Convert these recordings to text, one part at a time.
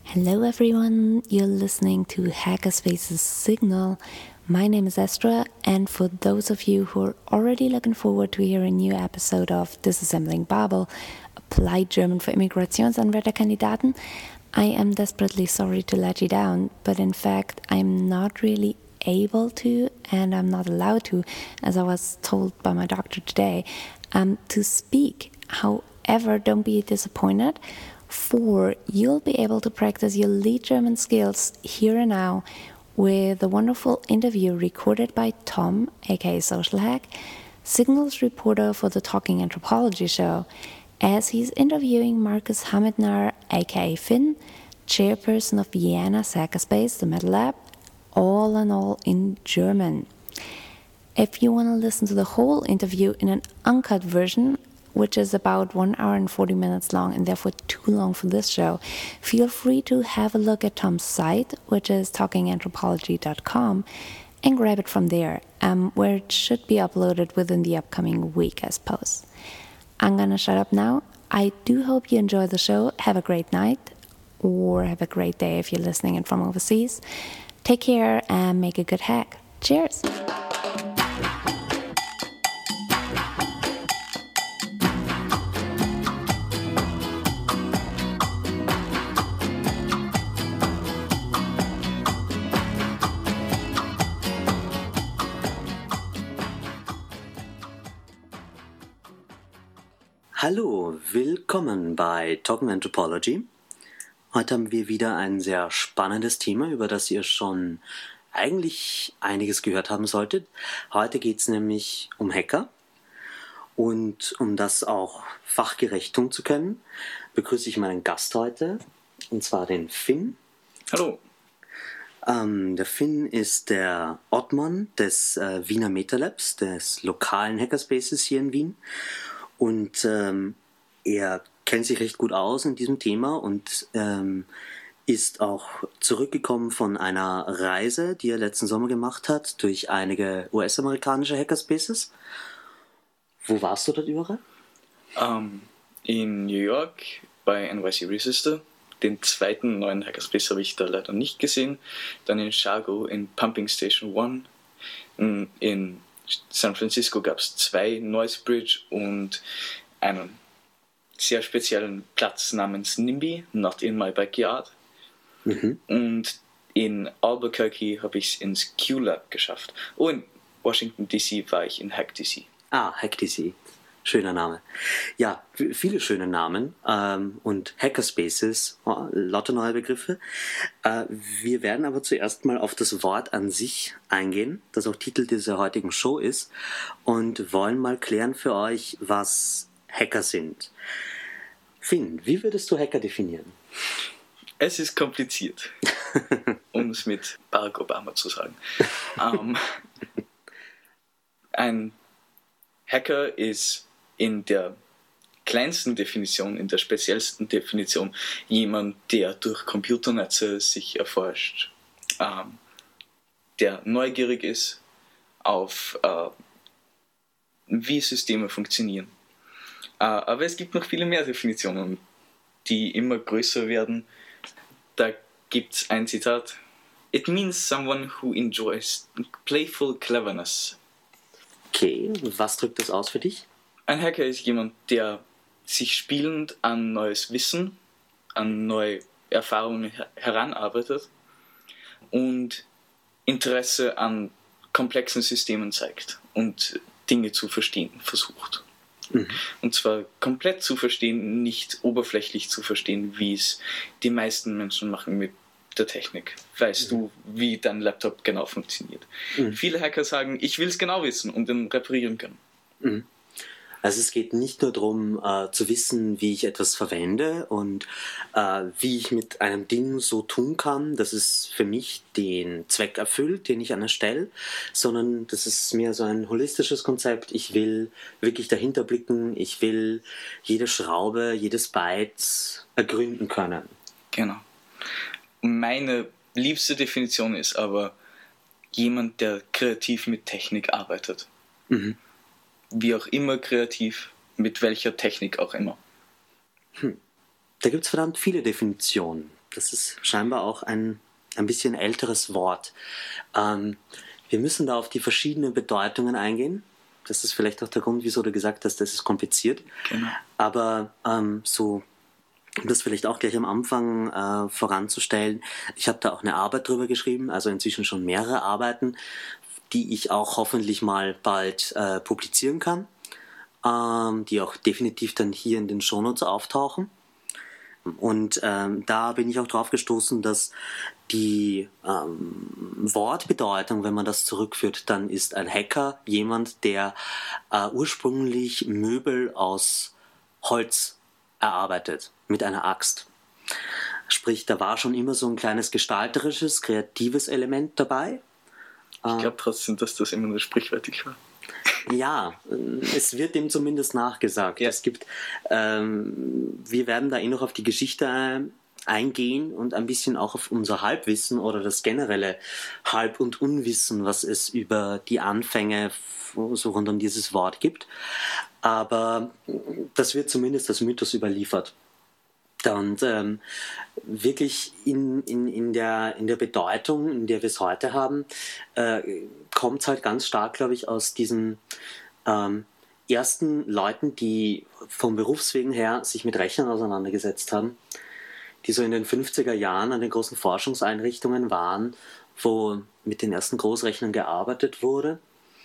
Hello everyone, you're listening to Hackerspace's Signal. My name is Estra, and for those of you who are already looking forward to hear a new episode of Disassembling Babel, Applied German for Immigrationsanwärterkandidaten, I am desperately sorry to let you down, but in fact I'm not really able to, and I'm not allowed to, as I was told by my doctor today, to speak. However, don't be disappointed, for you'll be able to practice your lead German skills here and now with a wonderful interview recorded by Tom, aka Social Hack, Signal's reporter for the Talking Anthropology show, as he's interviewing Markus Hamidner, aka Finn, chairperson of Vienna's Hackerspace, the Metal Lab, all in all in German. If you want to listen to the whole interview in an uncut version, which is about 1 hour and 40 minutes long and therefore too long for this show, feel free to have a look at Tom's site, which is talkinganthropology.com, and grab it from there, where it should be uploaded within the upcoming week, I suppose. I'm gonna shut up now. I do hope you enjoy the show. Have a great night, or have a great day if you're listening in from overseas. Take care and make a good hack. Cheers! Hallo, willkommen bei Talking Anthropology. Heute haben wir wieder ein sehr spannendes Thema, über das ihr schon eigentlich einiges gehört haben solltet. Heute geht es nämlich um Hacker. Und um das auch fachgerecht tun zu können, begrüße ich meinen Gast heute, und zwar den Finn. Hallo. Der Finn ist der Obmann des Wiener MetaLabs, des lokalen Hackerspaces hier in Wien. Und er kennt sich recht gut aus in diesem Thema und ist auch zurückgekommen von einer Reise, die er letzten Sommer gemacht hat, durch einige US-amerikanische Hackerspaces. Wo warst du dort überall? In New York bei NYC Resistor. Den zweiten neuen Hackerspace habe ich da leider nicht gesehen. Dann in Chicago in Pumping Station 1. In San Francisco gab es 2 Noise Bridge und einen sehr speziellen Platz namens NIMBY, Not in My Backyard. Und in Albuquerque habe ich es ins Q-Lab geschafft. Und in Washington DC war ich in Hack DC. Ah, Hack DC. Schöner Name. Ja, viele schöne Namen und Hackerspaces, lauter neue Begriffe. Wir werden aber zuerst mal auf das Wort an sich eingehen, das auch Titel dieser heutigen Show ist, und wollen mal klären für euch, was Hacker sind. Finn, wie würdest du Hacker definieren? Es ist kompliziert, um es mit Barack Obama zu sagen. Ein Hacker ist in der kleinsten Definition, in der speziellsten Definition jemand, der durch Computernetze sich erforscht, der neugierig ist auf wie Systeme funktionieren. Aber es gibt noch viele mehr Definitionen, die immer größer werden. Da gibt es ein Zitat: It means someone who enjoys playful cleverness. Okay, was drückt das aus für dich? Ein Hacker ist jemand, der sich spielend an neues Wissen, an neue Erfahrungen heranarbeitet und Interesse an komplexen Systemen zeigt und Dinge zu verstehen versucht. Und zwar komplett zu verstehen, nicht oberflächlich zu verstehen, wie es die meisten Menschen machen mit der Technik. Weißt du, wie dein Laptop genau funktioniert? Viele Hacker sagen, ich will es genau wissen und dann reparieren können. Also es geht nicht nur darum, zu wissen, wie ich etwas verwende und wie ich mit einem Ding so tun kann, dass es für mich den Zweck erfüllt, den ich erstelle, sondern das ist mehr so ein holistisches Konzept. Ich will wirklich dahinter blicken, ich will jede Schraube, jedes Byte ergründen können. Genau. Meine liebste Definition ist aber jemand, der kreativ mit Technik arbeitet. Wie auch immer kreativ, mit welcher Technik auch immer. Da gibt es verdammt viele Definitionen. Das ist scheinbar auch ein bisschen älteres Wort. Wir müssen da auf die verschiedenen Bedeutungen eingehen. Das ist vielleicht auch der Grund, wieso du gesagt hast, das ist kompliziert. Genau. Aber so, um das vielleicht auch gleich am Anfang voranzustellen, ich habe da auch eine Arbeit drüber geschrieben, also inzwischen schon mehrere Arbeiten, die ich auch hoffentlich mal bald publizieren kann, die auch definitiv dann hier in den Shownotes auftauchen. Und da bin ich auch drauf gestoßen, dass die Wortbedeutung, wenn man das zurückführt, dann ist ein Hacker jemand, der ursprünglich Möbel aus Holz erarbeitet, mit einer Axt. Sprich, da war schon immer so ein kleines gestalterisches, kreatives Element dabei. Ich glaube trotzdem, dass das immer nur sprichwörtlich war. Ja, es wird dem zumindest nachgesagt. Ja. Es gibt, wir werden da noch auf die Geschichte eingehen und ein bisschen auch auf unser Halbwissen oder das generelle Halb- und Unwissen, was es über die Anfänge so rund um dieses Wort gibt. Aber das wird zumindest als Mythos überliefert. Und wirklich in der Bedeutung, in der wir es heute haben, kommt es halt ganz stark, glaube ich, aus diesen ersten Leuten, die vom Berufswegen her sich mit Rechnern auseinandergesetzt haben, die so in den 50er Jahren an den großen Forschungseinrichtungen waren, wo mit den ersten Großrechnern gearbeitet wurde.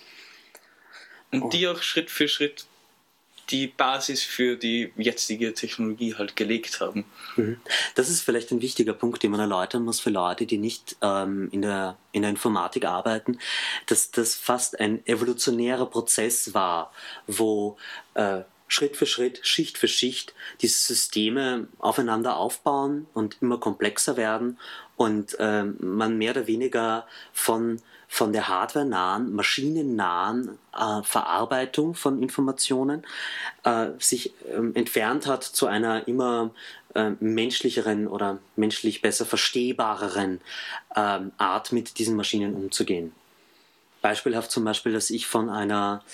Und die auch Schritt für Schritt die Basis für die jetzige Technologie halt gelegt haben. Das ist vielleicht ein wichtiger Punkt, den man erläutern muss für Leute, die nicht in der Informatik arbeiten, dass das fast ein evolutionärer Prozess war, wo Schritt für Schritt, Schicht für Schicht diese Systeme aufeinander aufbauen und immer komplexer werden und man mehr oder weniger von der hardware-nahen, maschinennahen Verarbeitung von Informationen sich entfernt hat zu einer immer menschlicheren oder menschlich besser verstehbareren Art, mit diesen Maschinen umzugehen. Beispielhaft zum Beispiel, dass ich von einer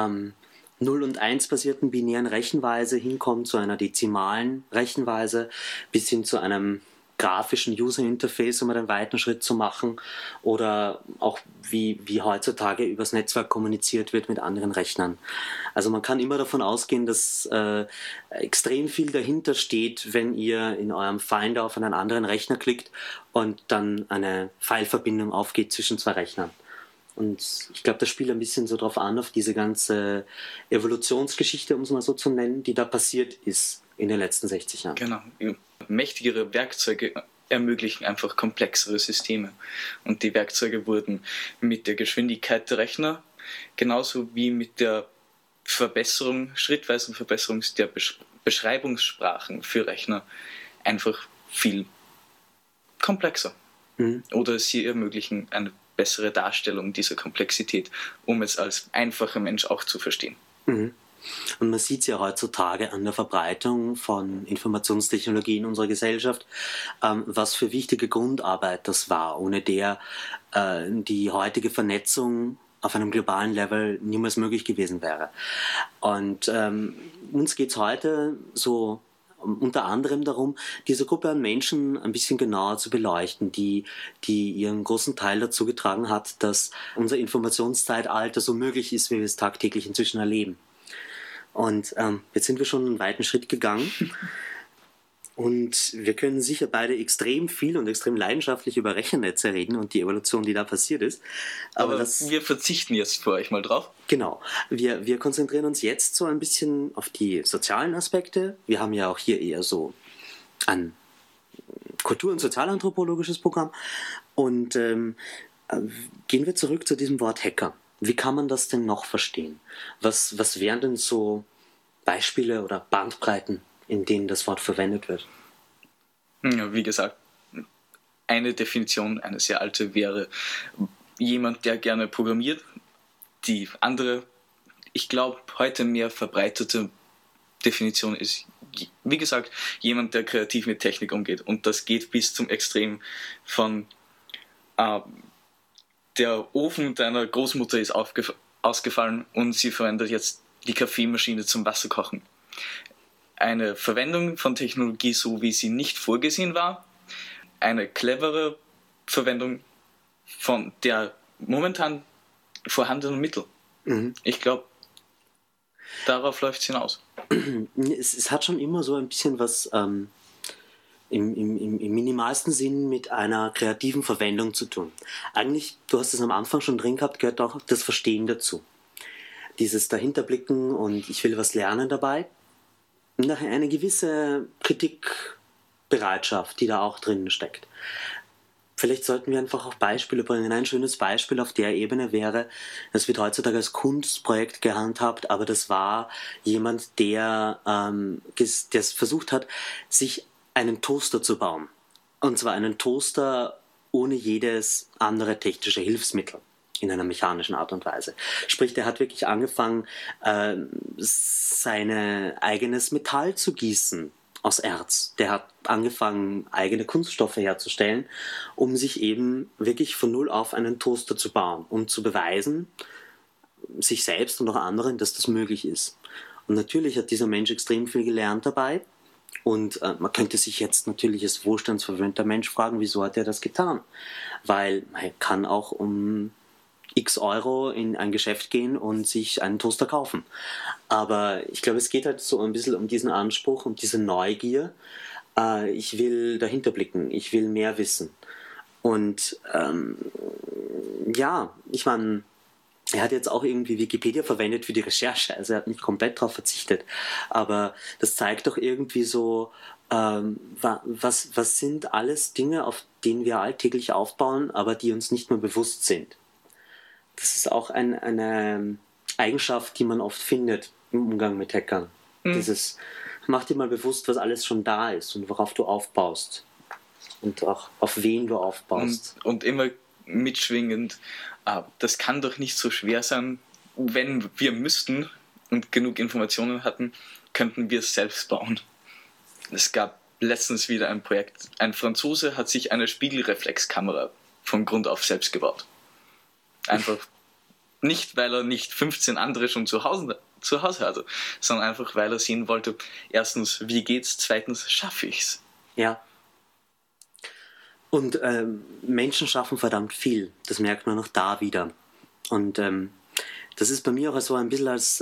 0 und 1 basierten binären Rechenweise hinkomme zu einer dezimalen Rechenweise bis hin zu einem grafischen User-Interface, um einen weiten Schritt zu machen, oder auch wie heutzutage übers Netzwerk kommuniziert wird mit anderen Rechnern. Also man kann immer davon ausgehen, dass extrem viel dahinter steht, wenn ihr in eurem Finder auf einen anderen Rechner klickt und dann eine Pfeilverbindung aufgeht zwischen zwei Rechnern. Und ich glaube, das spielt ein bisschen so drauf an, auf diese ganze Evolutionsgeschichte, um es mal so zu nennen, die da passiert ist in den letzten 60 Jahren. Genau. Mächtigere Werkzeuge ermöglichen einfach komplexere Systeme. Und die Werkzeuge wurden mit der Geschwindigkeit der Rechner, genauso wie mit der schrittweisen Verbesserung der Beschreibungssprachen für Rechner einfach viel komplexer. Oder sie ermöglichen eine bessere Darstellung dieser Komplexität, um es als einfacher Mensch auch zu verstehen. Und man sieht es ja heutzutage an der Verbreitung von Informationstechnologie in unserer Gesellschaft, was für wichtige Grundarbeit das war, ohne der die heutige Vernetzung auf einem globalen Level niemals möglich gewesen wäre. Und uns geht es heute so unter anderem darum, diese Gruppe an Menschen ein bisschen genauer zu beleuchten, die ihren großen Teil dazu getragen hat, dass unser Informationszeitalter so möglich ist, wie wir es tagtäglich inzwischen erleben. Und jetzt sind wir schon einen weiten Schritt gegangen und wir können sicher beide extrem viel und extrem leidenschaftlich über Rechennetze reden und die Evolution, die da passiert ist. Aber wir verzichten jetzt für euch mal drauf. Genau. Wir konzentrieren uns jetzt so ein bisschen auf die sozialen Aspekte. Wir haben ja auch hier eher so ein Kultur- und sozialanthropologisches Programm. Und gehen wir zurück zu diesem Wort Hacker. Wie kann man das denn noch verstehen? Was wären denn so Beispiele oder Bandbreiten, in denen das Wort verwendet wird? Ja, wie gesagt, eine Definition, eine sehr alte, wäre jemand, der gerne programmiert. Die andere, ich glaube, heute mehr verbreitete Definition ist, wie gesagt, jemand, der kreativ mit Technik umgeht. Und das geht bis zum Extrem von der Ofen deiner Großmutter ist ausgefallen und sie verwendet jetzt die Kaffeemaschine zum Wasserkochen. Eine Verwendung von Technologie, so wie sie nicht vorgesehen war, eine clevere Verwendung von der momentan vorhandenen Mittel. Ich glaube, darauf läuft es hinaus. Es hat schon immer so ein bisschen was im minimalsten Sinn mit einer kreativen Verwendung zu tun. Eigentlich, du hast es am Anfang schon drin gehabt, gehört auch das Verstehen dazu. Dieses Dahinterblicken und ich will was lernen dabei. Nachher eine gewisse Kritikbereitschaft, die da auch drin steckt. Vielleicht sollten wir einfach auch Beispiele bringen. Ein schönes Beispiel auf der Ebene wäre, das wird heutzutage als Kunstprojekt gehandhabt, aber das war jemand, der es versucht hat, sich einen Toaster zu bauen. Und zwar einen Toaster ohne jedes andere technische Hilfsmittel in einer mechanischen Art und Weise. Sprich, der hat wirklich angefangen, sein eigenes Metall zu gießen aus Erz. Der hat angefangen, eigene Kunststoffe herzustellen, um sich eben wirklich von null auf einen Toaster zu bauen, um zu beweisen, sich selbst und auch anderen, dass das möglich ist. Und natürlich hat dieser Mensch extrem viel gelernt dabei. Und man könnte sich jetzt natürlich als wohlstandsverwöhnter Mensch fragen, wieso hat er das getan? Weil man kann auch um x Euro in ein Geschäft gehen und sich einen Toaster kaufen. Aber ich glaube, es geht halt so ein bisschen um diesen Anspruch, um diese Neugier. Ich will dahinter blicken, ich will mehr wissen. Und ja, ich meine, er hat jetzt auch irgendwie Wikipedia verwendet für die Recherche, also er hat nicht komplett darauf verzichtet. Aber das zeigt doch irgendwie so, was sind alles Dinge, auf denen wir alltäglich aufbauen, aber die uns nicht mehr bewusst sind. Das ist auch eine Eigenschaft, die man oft findet im Umgang mit Hackern. Dieses, mach dir mal bewusst, was alles schon da ist und worauf du aufbaust. Und auch auf wen du aufbaust. Und immer mitschwingend, das kann doch nicht so schwer sein, wenn wir müssten und genug Informationen hatten, könnten wir es selbst bauen. Es gab letztens wieder ein Projekt, ein Franzose hat sich eine Spiegelreflexkamera von Grund auf selbst gebaut. Einfach nicht, weil er nicht 15 andere schon zu Hause hatte, sondern einfach, weil er sehen wollte, erstens, wie geht's, zweitens, schaffe ich's. Ja. Und Menschen schaffen verdammt viel. Das merkt man auch da wieder. Und das ist bei mir auch so ein bisschen als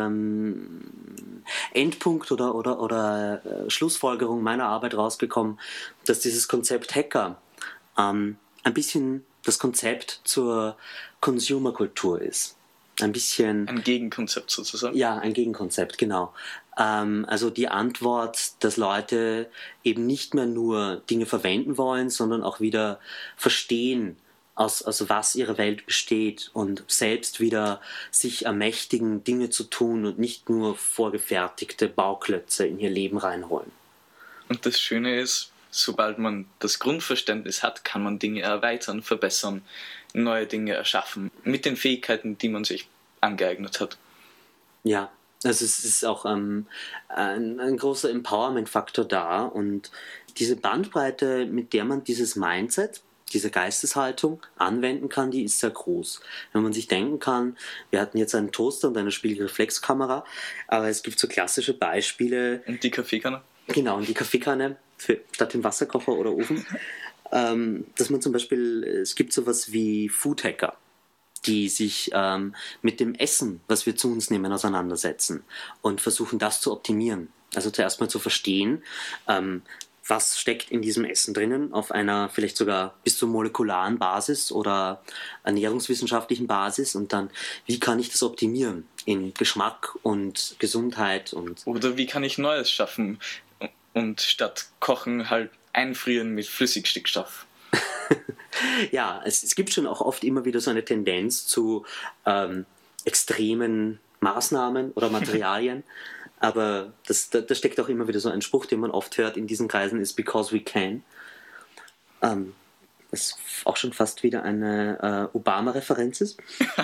Endpunkt oder Schlussfolgerung meiner Arbeit rausgekommen, dass dieses Konzept Hacker ein bisschen das Konzept zur Consumer-Kultur ist. Ein bisschen... Ein Gegenkonzept sozusagen? Ja, ein Gegenkonzept, genau. Also die Antwort, dass Leute eben nicht mehr nur Dinge verwenden wollen, sondern auch wieder verstehen, aus was ihre Welt besteht und selbst wieder sich ermächtigen, Dinge zu tun und nicht nur vorgefertigte Bauklötze in ihr Leben reinholen. Und das Schöne ist, sobald man das Grundverständnis hat, kann man Dinge erweitern, verbessern, neue Dinge erschaffen, mit den Fähigkeiten, die man sich angeeignet hat. Ja, also es ist auch ein großer Empowerment-Faktor da und diese Bandbreite, mit der man dieses Mindset, diese Geisteshaltung anwenden kann, die ist sehr groß. Wenn man sich denken kann, wir hatten jetzt einen Toaster und eine Spiegelreflexkamera, aber es gibt so klassische Beispiele. Und die Kaffeekanne? Genau, und die Kaffeekanne statt dem Wasserkocher oder Ofen. Dass man zum Beispiel, es gibt sowas wie Foodhacker, die sich mit dem Essen, was wir zu uns nehmen, auseinandersetzen und versuchen, das zu optimieren. Also zuerst mal zu verstehen, was steckt in diesem Essen drinnen, auf einer vielleicht sogar bis zur molekularen Basis oder ernährungswissenschaftlichen Basis und dann, wie kann ich das optimieren in Geschmack und Gesundheit und... Oder wie kann ich Neues schaffen und statt kochen halt einfrieren mit Flüssigstickstoff. Ja, es gibt schon auch oft immer wieder so eine Tendenz zu extremen Maßnahmen oder Materialien. Aber da steckt auch immer wieder so ein Spruch, den man oft hört in diesen Kreisen, ist because we can. Das ist auch schon fast wieder eine Obama-Referenz ist.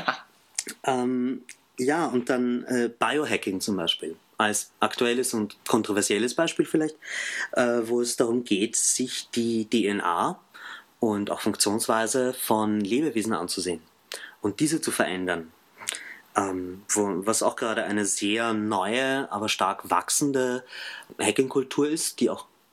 Ja, und dann Biohacking zum Beispiel. Als aktuelles und kontroversielles Beispiel vielleicht, wo es darum geht, sich die DNA und auch Funktionsweise von Lebewesen anzusehen und diese zu verändern. Was auch gerade eine sehr neue, aber stark wachsende Hacking-Kultur ist, die auch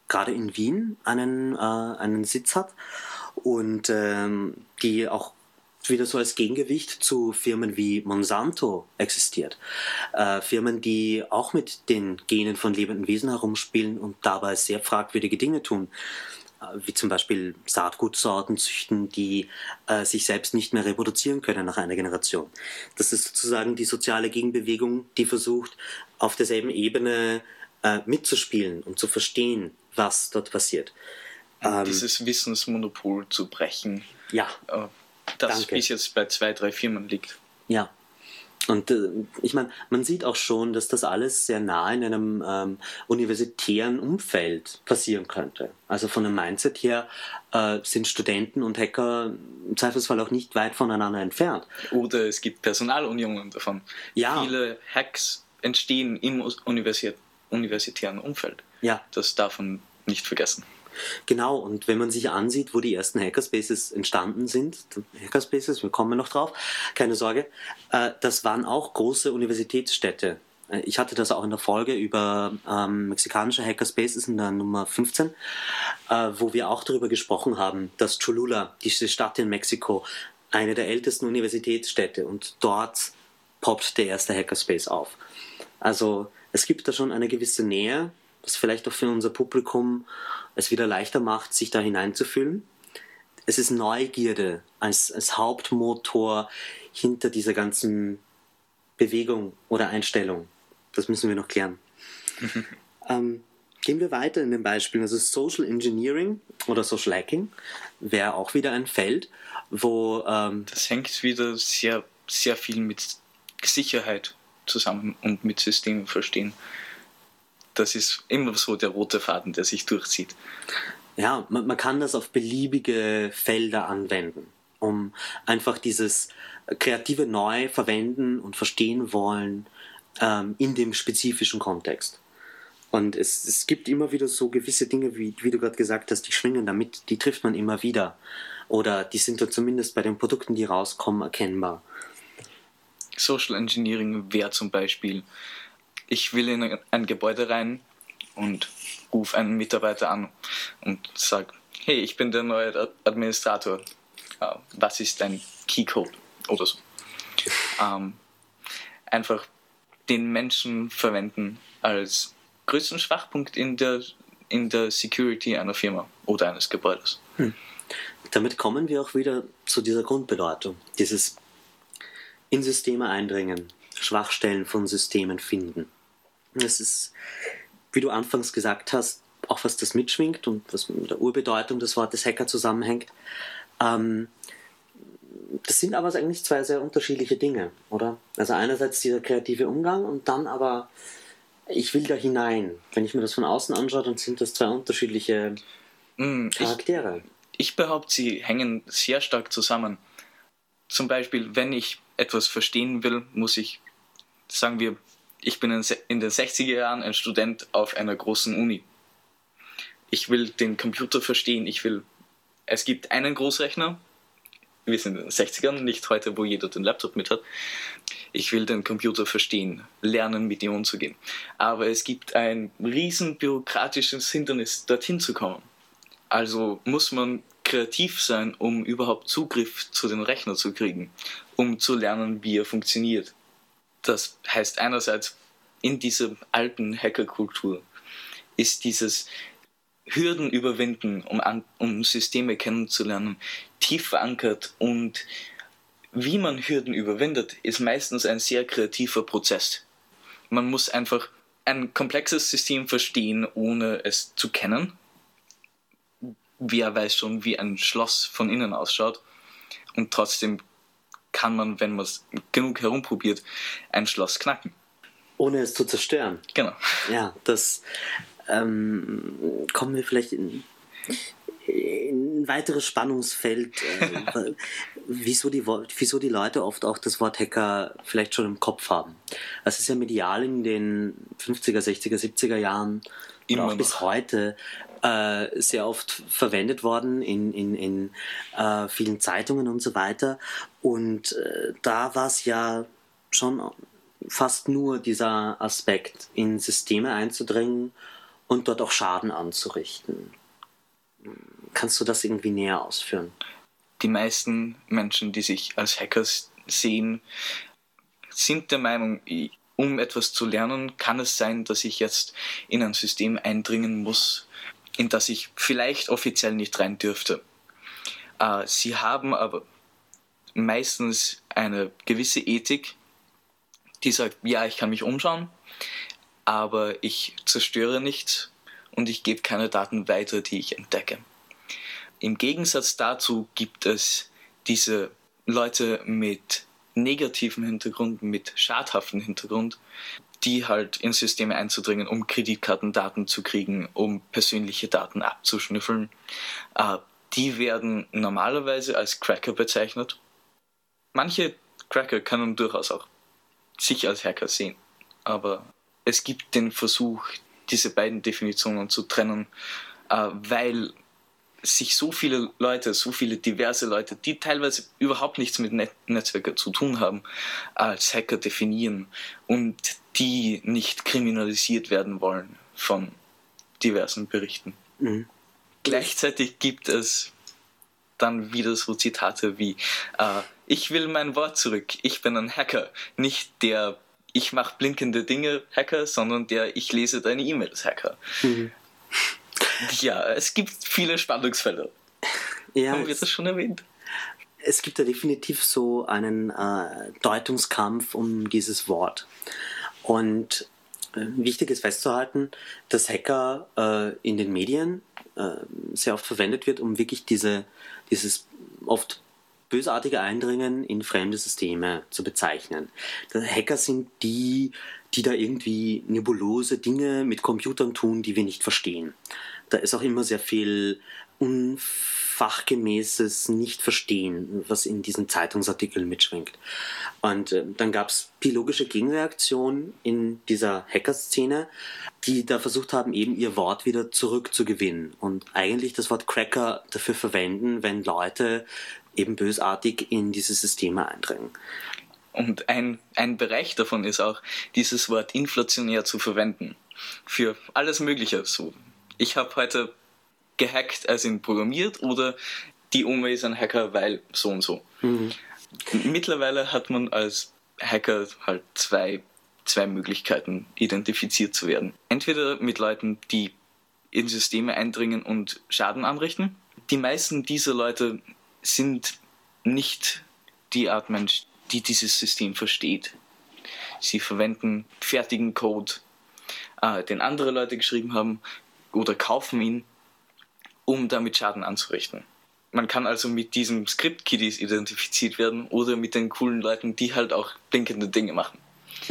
gerade in Wien einen Sitz hat und die auch wieder so als Gegengewicht zu Firmen wie Monsanto existiert. Firmen, die auch mit den Genen von lebenden Wesen herumspielen und dabei sehr fragwürdige Dinge tun. Wie zum Beispiel Saatgutsorten züchten, die sich selbst nicht mehr reproduzieren können nach einer Generation. Das ist sozusagen die soziale Gegenbewegung, die versucht, auf derselben Ebene mitzuspielen und zu verstehen, was dort passiert. Dieses Wissensmonopol zu brechen, Ja, das danke. bis jetzt bei 2, 3 Firmen liegt. Ja. Und ich meine, man sieht auch schon, dass das alles sehr nah in einem universitären Umfeld passieren könnte. Also von dem Mindset her sind Studenten und Hacker im Zweifelsfall auch nicht weit voneinander entfernt. Oder es gibt Personalunionen davon. Ja. Viele Hacks entstehen im universitären Umfeld. Ja. Das darf man nicht vergessen. Genau, und wenn man sich ansieht, wo die ersten Hackerspaces entstanden sind, Hackerspaces, wir kommen noch drauf, keine Sorge, das waren auch große Universitätsstädte. Ich hatte das auch in der Folge über mexikanische Hackerspaces in der Nummer 15, wo wir auch darüber gesprochen haben, dass Cholula, diese Stadt in Mexiko, eine der ältesten Universitätsstädte, und dort poppt der erste Hackerspace auf. Also es gibt da schon eine gewisse Nähe, was vielleicht auch für unser Publikum es wieder leichter macht, sich da hineinzufühlen. Es ist Neugierde als Hauptmotor hinter dieser ganzen Bewegung oder Einstellung. Das müssen wir noch klären. Gehen wir weiter in den Beispielen. Also Social Engineering oder Social Hacking wäre auch wieder ein Feld, wo Das hängt wieder sehr, sehr viel mit Sicherheit zusammen und mit Systemen verstehen. Das ist immer so der rote Faden, der sich durchzieht. Ja, man kann das auf beliebige Felder anwenden, um einfach dieses kreative Neu verwenden und verstehen wollen in dem spezifischen Kontext. Und es gibt immer wieder so gewisse Dinge, wie du gerade gesagt hast, die schwingen damit, die trifft man immer wieder. Oder die sind da zumindest bei den Produkten, die rauskommen, erkennbar. Social Engineering wäre zum Beispiel, ich will in ein Gebäude rein und rufe einen Mitarbeiter an und sage, hey, ich bin der neue Administrator. Was ist dein Keycode? Oder so. Einfach den Menschen verwenden als größten Schwachpunkt in der Security einer Firma oder eines Gebäudes. Damit kommen wir auch wieder zu dieser Grundbedeutung, dieses in Systeme eindringen, Schwachstellen von Systemen finden. Das ist, wie du anfangs gesagt hast, auch was das mitschwingt und was mit der Urbedeutung des Wortes Hacker zusammenhängt. Das sind aber eigentlich zwei sehr unterschiedliche Dinge, oder? Also einerseits dieser kreative Umgang und dann aber, ich will da hinein. Wenn ich mir das von außen anschaue, dann sind das zwei unterschiedliche Charaktere. Ich behaupte, sie hängen sehr stark zusammen. Zum Beispiel, wenn ich etwas verstehen will, muss ich, sagen wir, ich bin in den 60er Jahren ein Student auf einer großen Uni. Ich will den Computer verstehen, es gibt einen Großrechner, wir sind in den 60ern, nicht heute, wo jeder den Laptop mit hat. Ich will den Computer verstehen, lernen, mit ihm umzugehen. Aber es gibt ein riesen bürokratisches Hindernis, dorthin zu kommen. Also muss man kreativ sein, um überhaupt Zugriff zu den Rechner zu kriegen, um zu lernen, wie er funktioniert. Das heißt einerseits, in dieser alten Hackerkultur ist dieses Hürden überwinden, um Systeme kennenzulernen, tief verankert, und wie man Hürden überwindet, ist meistens ein sehr kreativer Prozess. Man muss einfach ein komplexes System verstehen, ohne es zu kennen. Wer weiß schon, wie ein Schloss von innen ausschaut, und trotzdem kann man, wenn man es genug herumprobiert, ein Schloss knacken. Ohne es zu zerstören. Genau. Ja, das kommen wir vielleicht in ein weiteres Spannungsfeld, wieso die Leute oft auch das Wort Hacker vielleicht schon im Kopf haben. Das ist ja medial in den 50er, 60er, 70er Jahren und auch bis heute sehr oft verwendet worden in vielen Zeitungen und so weiter. Und da war es ja schon fast nur dieser Aspekt, in Systeme einzudringen und dort auch Schaden anzurichten. Kannst du das irgendwie näher ausführen? Die meisten Menschen, die sich als Hackers sehen, sind der Meinung, um etwas zu lernen, kann es sein, dass ich jetzt in ein System eindringen muss, in das ich vielleicht offiziell nicht rein dürfte. Sie haben aber meistens eine gewisse Ethik, die sagt, ja, ich kann mich umschauen, aber ich zerstöre nichts und ich gebe keine Daten weiter, die ich entdecke. Im Gegensatz dazu gibt es diese Leute mit negativem Hintergrund, mit schadhaftem Hintergrund, die halt in Systeme einzudringen, um Kreditkartendaten zu kriegen, um persönliche Daten abzuschnüffeln. Die werden normalerweise als Cracker bezeichnet. Manche Cracker können durchaus auch sich als Hacker sehen, aber es gibt den Versuch, diese beiden Definitionen zu trennen, weil sich so viele Leute, so viele diverse Leute, die teilweise überhaupt nichts mit Netzwerken zu tun haben, als Hacker definieren und die nicht kriminalisiert werden wollen von diversen Berichten. Mhm. Gleichzeitig gibt es dann wieder so Zitate wie ich will mein Wort zurück, ich bin ein Hacker, nicht der ich mache blinkende Dinge Hacker, sondern der ich lese deine E-Mails Hacker. Mhm. Ja, es gibt viele Spannungsfelder. Ja, haben wir das schon erwähnt? Es gibt da definitiv so einen Deutungskampf um dieses Wort. Und wichtig ist festzuhalten, dass Hacker in den Medien sehr oft verwendet wird, um wirklich dieses oft bösartige Eindringen in fremde Systeme zu bezeichnen. Hacker sind die da irgendwie nebulose Dinge mit Computern tun, die wir nicht verstehen. Da ist auch immer sehr viel unfachgemäßes Nicht-Verstehen, was in diesen Zeitungsartikeln mitschwingt. Und dann gab es biologische Gegenreaktionen in dieser Hacker-Szene, die da versucht haben, eben ihr Wort wieder zurückzugewinnen und eigentlich das Wort Cracker dafür verwenden, wenn Leute eben bösartig in diese Systeme eindringen. Und ein Bereich davon ist auch, dieses Wort inflationär zu verwenden. Für alles Mögliche. So, ich habe heute gehackt, als in programmiert, oder die Oma ist ein Hacker, weil so und so. Mhm. Mittlerweile hat man als Hacker halt zwei Möglichkeiten, identifiziert zu werden. Entweder mit Leuten, die in Systeme eindringen und Schaden anrichten. Die meisten dieser Leute sind nicht die Art Mensch, die dieses System versteht. Sie verwenden fertigen Code, den andere Leute geschrieben haben, oder kaufen ihn, um damit Schaden anzurichten. Man kann also mit diesem Script-Kiddies identifiziert werden oder mit den coolen Leuten, die halt auch blinkende Dinge machen.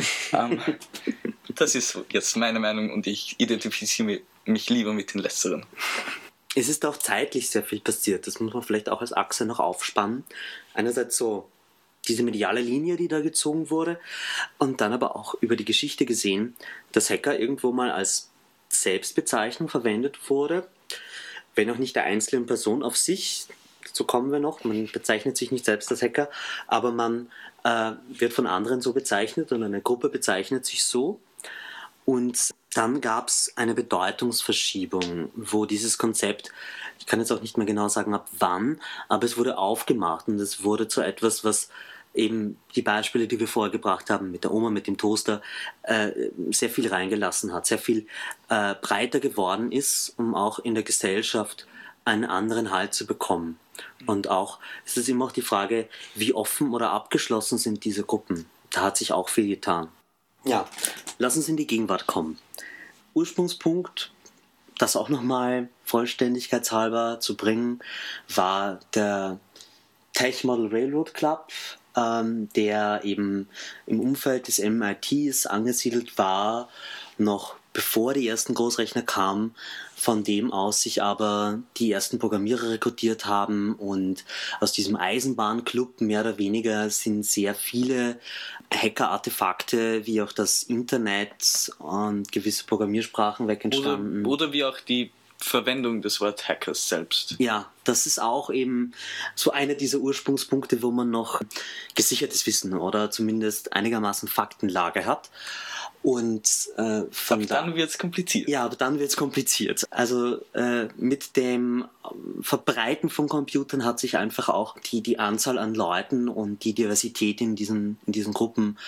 Das ist jetzt meine Meinung und ich identifiziere mich lieber mit den Letzteren. Es ist auch zeitlich sehr viel passiert. Das muss man vielleicht auch als Achse noch aufspannen. Einerseits so diese mediale Linie, die da gezogen wurde, und dann aber auch über die Geschichte gesehen, dass Hacker irgendwo mal als Selbstbezeichnung verwendet wurde, wenn auch nicht der einzelnen Person auf sich, so kommen wir noch, man bezeichnet sich nicht selbst als Hacker, aber man wird von anderen so bezeichnet und eine Gruppe bezeichnet sich so. Und dann gab es eine Bedeutungsverschiebung, wo dieses Konzept, ich kann jetzt auch nicht mehr genau sagen ab wann, aber es wurde aufgemacht und es wurde zu etwas, was eben die Beispiele, die wir vorher gebracht haben, mit der Oma, mit dem Toaster, sehr viel reingelassen hat, sehr viel breiter geworden ist, um auch in der Gesellschaft einen anderen Halt zu bekommen. Und auch, es ist immer auch die Frage, wie offen oder abgeschlossen sind diese Gruppen. Da hat sich auch viel getan. Ja, lass uns in die Gegenwart kommen. Ursprungspunkt, das auch nochmal vollständigkeitshalber zu bringen, war der Tech Model Railroad Club, der eben im Umfeld des MITs angesiedelt war, noch bevor die ersten Großrechner kamen, von dem aus sich aber die ersten Programmierer rekrutiert haben, und aus diesem Eisenbahnclub mehr oder weniger sind sehr viele Hacker-Artefakte wie auch das Internet und gewisse Programmiersprachen weg entstanden. Oder wie auch die Verwendung des Wort Hackers selbst. Ja, das ist auch eben so einer dieser Ursprungspunkte, wo man noch gesichertes Wissen oder zumindest einigermaßen Faktenlage hat. Und dann wird es kompliziert. Ja, aber dann wird es kompliziert. Also mit dem Verbreiten von Computern hat sich einfach auch die Anzahl an Leuten und die Diversität in diesen Gruppen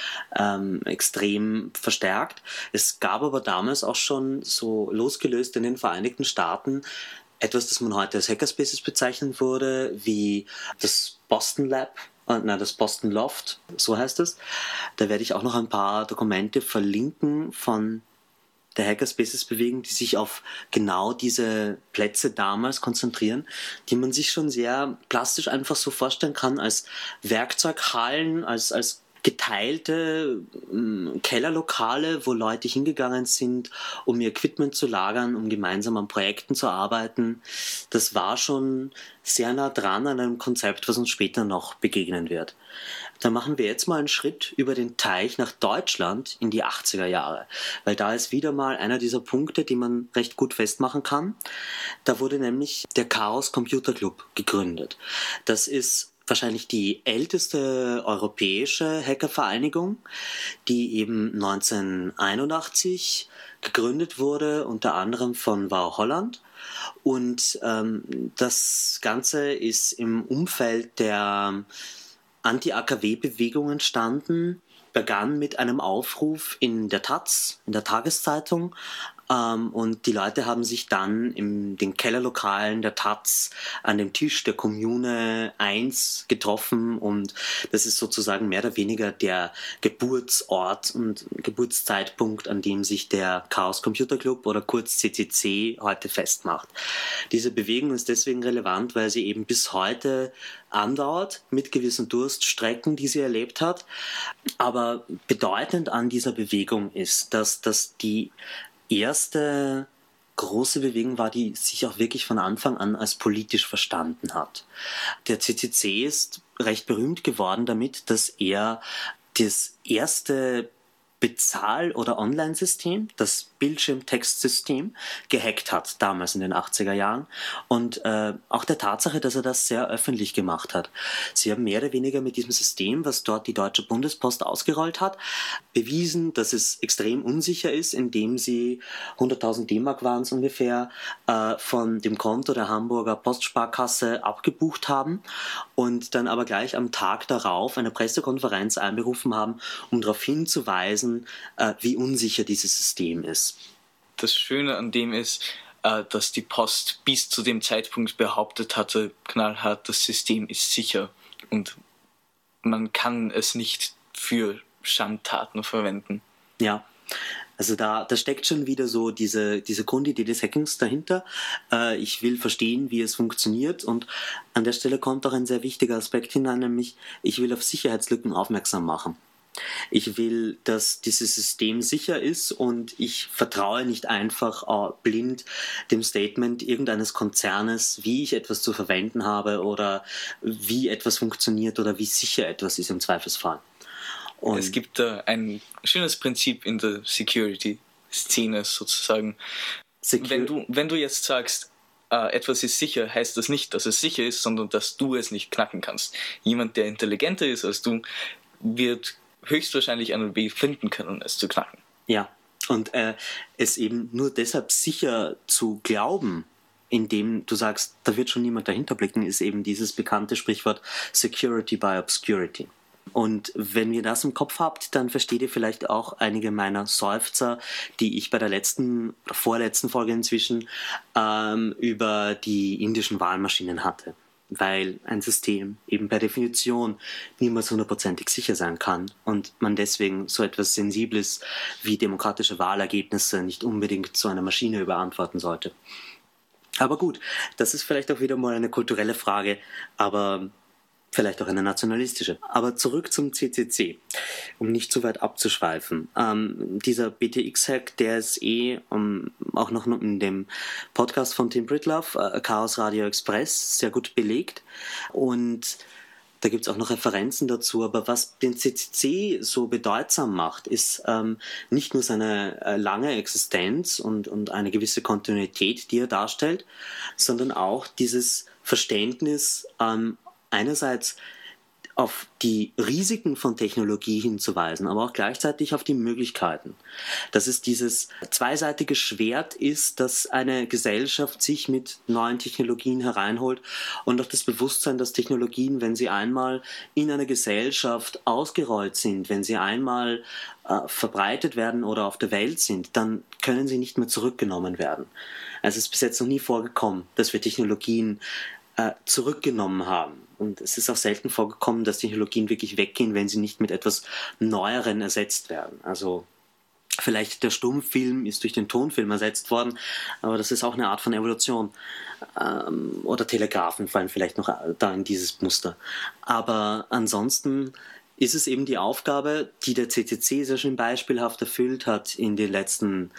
extrem verstärkt. Es gab aber damals auch schon so losgelöst in den Vereinigten Staaten etwas, das man heute als Hackerspaces bezeichnen würde, wie das Boston Lab, das Boston Loft, so heißt es. Da werde ich auch noch ein paar Dokumente verlinken von der Hackerspaces-Bewegung, die sich auf genau diese Plätze damals konzentrieren, die man sich schon sehr plastisch einfach so vorstellen kann als Werkzeughallen, als geteilte Kellerlokale, wo Leute hingegangen sind, um ihr Equipment zu lagern, um gemeinsam an Projekten zu arbeiten. Das war schon sehr nah dran an einem Konzept, was uns später noch begegnen wird. Da machen wir jetzt mal einen Schritt über den Teich nach Deutschland in die 80er Jahre, weil da ist wieder mal einer dieser Punkte, die man recht gut festmachen kann. Da wurde nämlich der Chaos Computer Club gegründet. Das ist wahrscheinlich die älteste europäische Hackervereinigung, die eben 1981 gegründet wurde, unter anderem von Wau Holland. Und das Ganze ist im Umfeld der Anti-AKW-Bewegung entstanden, begann mit einem Aufruf in der Taz, in der Tageszeitung, und die Leute haben sich dann in den Kellerlokalen der Taz an dem Tisch der Kommune 1 getroffen, und das ist sozusagen mehr oder weniger der Geburtsort und Geburtszeitpunkt, an dem sich der Chaos Computer Club oder kurz CCC heute festmacht. Diese Bewegung ist deswegen relevant, weil sie eben bis heute andauert, mit gewissen Durststrecken, die sie erlebt hat. Aber bedeutend an dieser Bewegung ist, dass die erste große Bewegung war, die sich auch wirklich von Anfang an als politisch verstanden hat. Der CCC ist recht berühmt geworden damit, dass er das erste Bezahl- oder Online-System, das Bildschirmtextsystem, gehackt hat, damals in den 80er Jahren. Und auch der Tatsache, dass er das sehr öffentlich gemacht hat. Sie haben mehr oder weniger mit diesem System, was dort die Deutsche Bundespost ausgerollt hat, bewiesen, dass es extrem unsicher ist, indem sie 100.000 D-Mark waren es ungefähr, von dem Konto der Hamburger Postsparkasse abgebucht haben und dann aber gleich am Tag darauf eine Pressekonferenz einberufen haben, um darauf hinzuweisen, wie unsicher dieses System ist. Das Schöne an dem ist, dass die Post bis zu dem Zeitpunkt behauptet hatte, knallhart, das System ist sicher und man kann es nicht für Schandtaten verwenden. Ja, also da steckt schon wieder so diese Grundidee des Hackings dahinter. Ich will verstehen, wie es funktioniert, und an der Stelle kommt auch ein sehr wichtiger Aspekt hinein, nämlich ich will auf Sicherheitslücken aufmerksam machen. Ich will, dass dieses System sicher ist, und ich vertraue nicht einfach blind dem Statement irgendeines Konzernes, wie ich etwas zu verwenden habe oder wie etwas funktioniert oder wie sicher etwas ist im Zweifelsfall. Und es gibt da ein schönes Prinzip in der Security-Szene sozusagen. Wenn du jetzt sagst, etwas ist sicher, heißt das nicht, dass es sicher ist, sondern dass du es nicht knacken kannst. Jemand, der intelligenter ist als du, wird höchstwahrscheinlich einen Weg finden können, es zu knacken. Ja, und es eben nur deshalb sicher zu glauben, indem du sagst, da wird schon niemand dahinter blicken, ist eben dieses bekannte Sprichwort Security by Obscurity. Und wenn ihr das im Kopf habt, dann versteht ihr vielleicht auch einige meiner Seufzer, die ich bei der vorletzten Folge inzwischen über die indischen Wahlmaschinen hatte. Weil ein System eben per Definition niemals 100%ig sicher sein kann und man deswegen so etwas Sensibles wie demokratische Wahlergebnisse nicht unbedingt zu einer Maschine überantworten sollte. Aber gut, das ist vielleicht auch wieder mal eine kulturelle Frage, aber vielleicht auch eine nationalistische. Aber zurück zum CCC, um nicht zu weit abzuschweifen. Dieser BTX-Hack, der ist auch noch in dem Podcast von Tim Pritlove, Chaos Radio Express, sehr gut belegt. Und da gibt es auch noch Referenzen dazu. Aber was den CCC so bedeutsam macht, ist nicht nur seine lange Existenz und eine gewisse Kontinuität, die er darstellt, sondern auch dieses Verständnis einerseits auf die Risiken von Technologie hinzuweisen, aber auch gleichzeitig auf die Möglichkeiten. Dass es dieses zweiseitige Schwert ist, dass eine Gesellschaft sich mit neuen Technologien hereinholt und auch das Bewusstsein, dass Technologien, wenn sie einmal in einer Gesellschaft ausgerollt sind, wenn sie einmal verbreitet werden oder auf der Welt sind, dann können sie nicht mehr zurückgenommen werden. Also es ist bis jetzt noch nie vorgekommen, dass wir Technologien zurückgenommen haben. Und es ist auch selten vorgekommen, dass Technologien wirklich weggehen, wenn sie nicht mit etwas Neueren ersetzt werden. Also vielleicht der Stummfilm ist durch den Tonfilm ersetzt worden, aber das ist auch eine Art von Evolution. Oder Telegrafen fallen vielleicht noch da in dieses Muster. Aber ansonsten ist es eben die Aufgabe, die der CCC sehr schön beispielhaft erfüllt hat in den letzten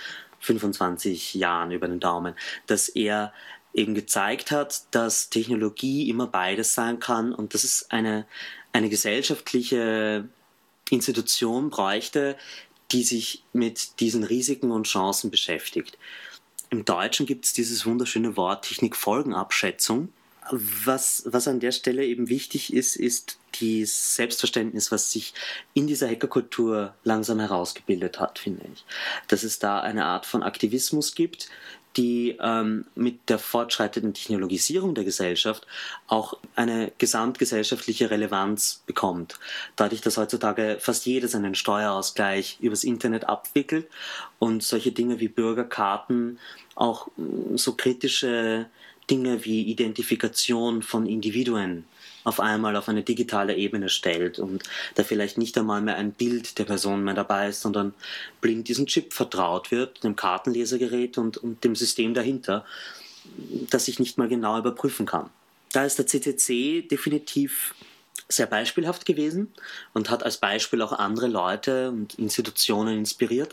25 Jahren über den Daumen, dass er eben gezeigt hat, dass Technologie immer beides sein kann und dass es eine gesellschaftliche Institution bräuchte, die sich mit diesen Risiken und Chancen beschäftigt. Im Deutschen gibt es dieses wunderschöne Wort Technikfolgenabschätzung. Was an der Stelle eben wichtig ist, ist das Selbstverständnis, was sich in dieser Hackerkultur langsam herausgebildet hat, finde ich. Dass es da eine Art von Aktivismus gibt, die mit der fortschreitenden Technologisierung der Gesellschaft auch eine gesamtgesellschaftliche Relevanz bekommt. Dadurch, dass heutzutage fast jeder seinen Steuerausgleich übers Internet abwickelt und solche Dinge wie Bürgerkarten, auch so kritische Dinge wie Identifikation von Individuen auf einmal auf eine digitale Ebene stellt und da vielleicht nicht einmal mehr ein Bild der Person mehr dabei ist, sondern blind diesem Chip vertraut wird, dem Kartenlesergerät und dem System dahinter, das ich nicht mal genau überprüfen kann. Da ist der CCC definitiv sehr beispielhaft gewesen und hat als Beispiel auch andere Leute und Institutionen inspiriert.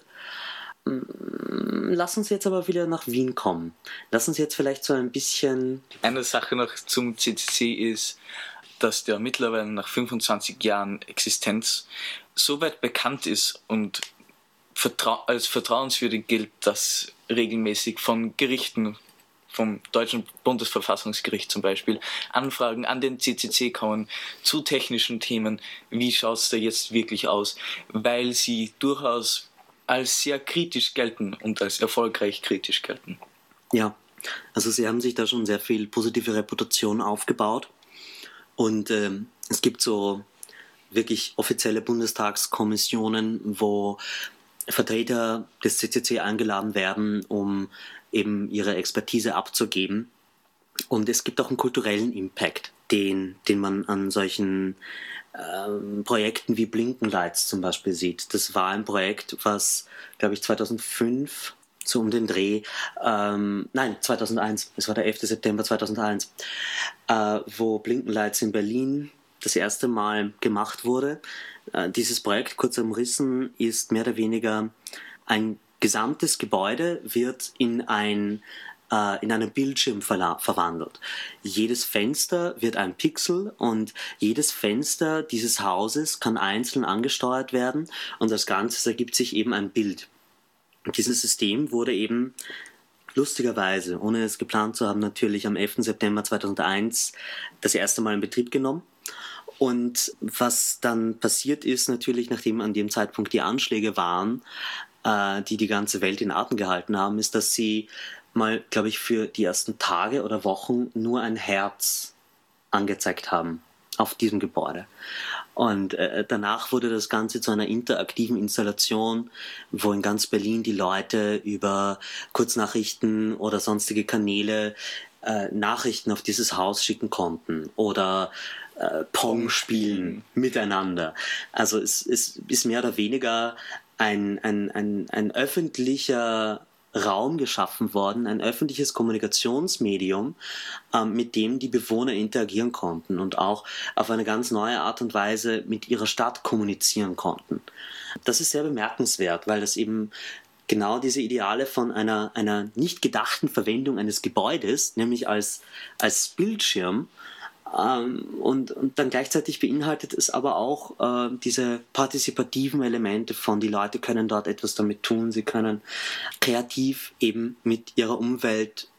Lass uns jetzt aber wieder nach Wien kommen. Lass uns jetzt vielleicht so ein bisschen... Eine Sache noch zum CCC ist, dass der mittlerweile nach 25 Jahren Existenz so weit bekannt ist und als vertrauenswürdig gilt, dass regelmäßig von Gerichten, vom Deutschen Bundesverfassungsgericht zum Beispiel, Anfragen an den CCC kommen zu technischen Themen. Wie schaut es da jetzt wirklich aus? Weil sie durchaus als sehr kritisch gelten und als erfolgreich kritisch gelten. Ja, also sie haben sich da schon sehr viel positive Reputation aufgebaut und es gibt so wirklich offizielle Bundestagskommissionen, wo Vertreter des CCC eingeladen werden, um eben ihre Expertise abzugeben. Und es gibt auch einen kulturellen Impact, den man an solchen Projekten wie Blinkenlights zum Beispiel sieht. Das war ein Projekt, was, glaube ich, 2005 so um den Dreh, 2001, es war der 11. September 2001, wo Blinkenlights in Berlin das erste Mal gemacht wurde. Dieses Projekt, kurz umrissen, ist mehr oder weniger ein gesamtes Gebäude wird in einen Bildschirm verwandelt. Jedes Fenster wird ein Pixel und jedes Fenster dieses Hauses kann einzeln angesteuert werden und das Ganze ergibt sich eben ein Bild. Und dieses System wurde eben lustigerweise, ohne es geplant zu haben, natürlich am 11. September 2001 das erste Mal in Betrieb genommen. Und was dann passiert ist, natürlich, nachdem an dem Zeitpunkt die Anschläge waren, die die ganze Welt in Atem gehalten haben, ist, dass sie mal, glaube ich, für die ersten Tage oder Wochen nur ein Herz angezeigt haben auf diesem Gebäude. Und danach wurde das Ganze zu einer interaktiven Installation, wo in ganz Berlin die Leute über Kurznachrichten oder sonstige Kanäle Nachrichten auf dieses Haus schicken konnten oder Pong spielen miteinander. Also es ist mehr oder weniger ein öffentlicher Raum geschaffen worden, ein öffentliches Kommunikationsmedium, mit dem die Bewohner interagieren konnten und auch auf eine ganz neue Art und Weise mit ihrer Stadt kommunizieren konnten. Das ist sehr bemerkenswert, weil das eben genau diese Ideale von einer nicht gedachten Verwendung eines Gebäudes, nämlich als Bildschirm, und dann gleichzeitig beinhaltet es aber auch diese partizipativen Elemente von, die Leute können dort etwas damit tun, sie können kreativ eben mit ihrer Umwelt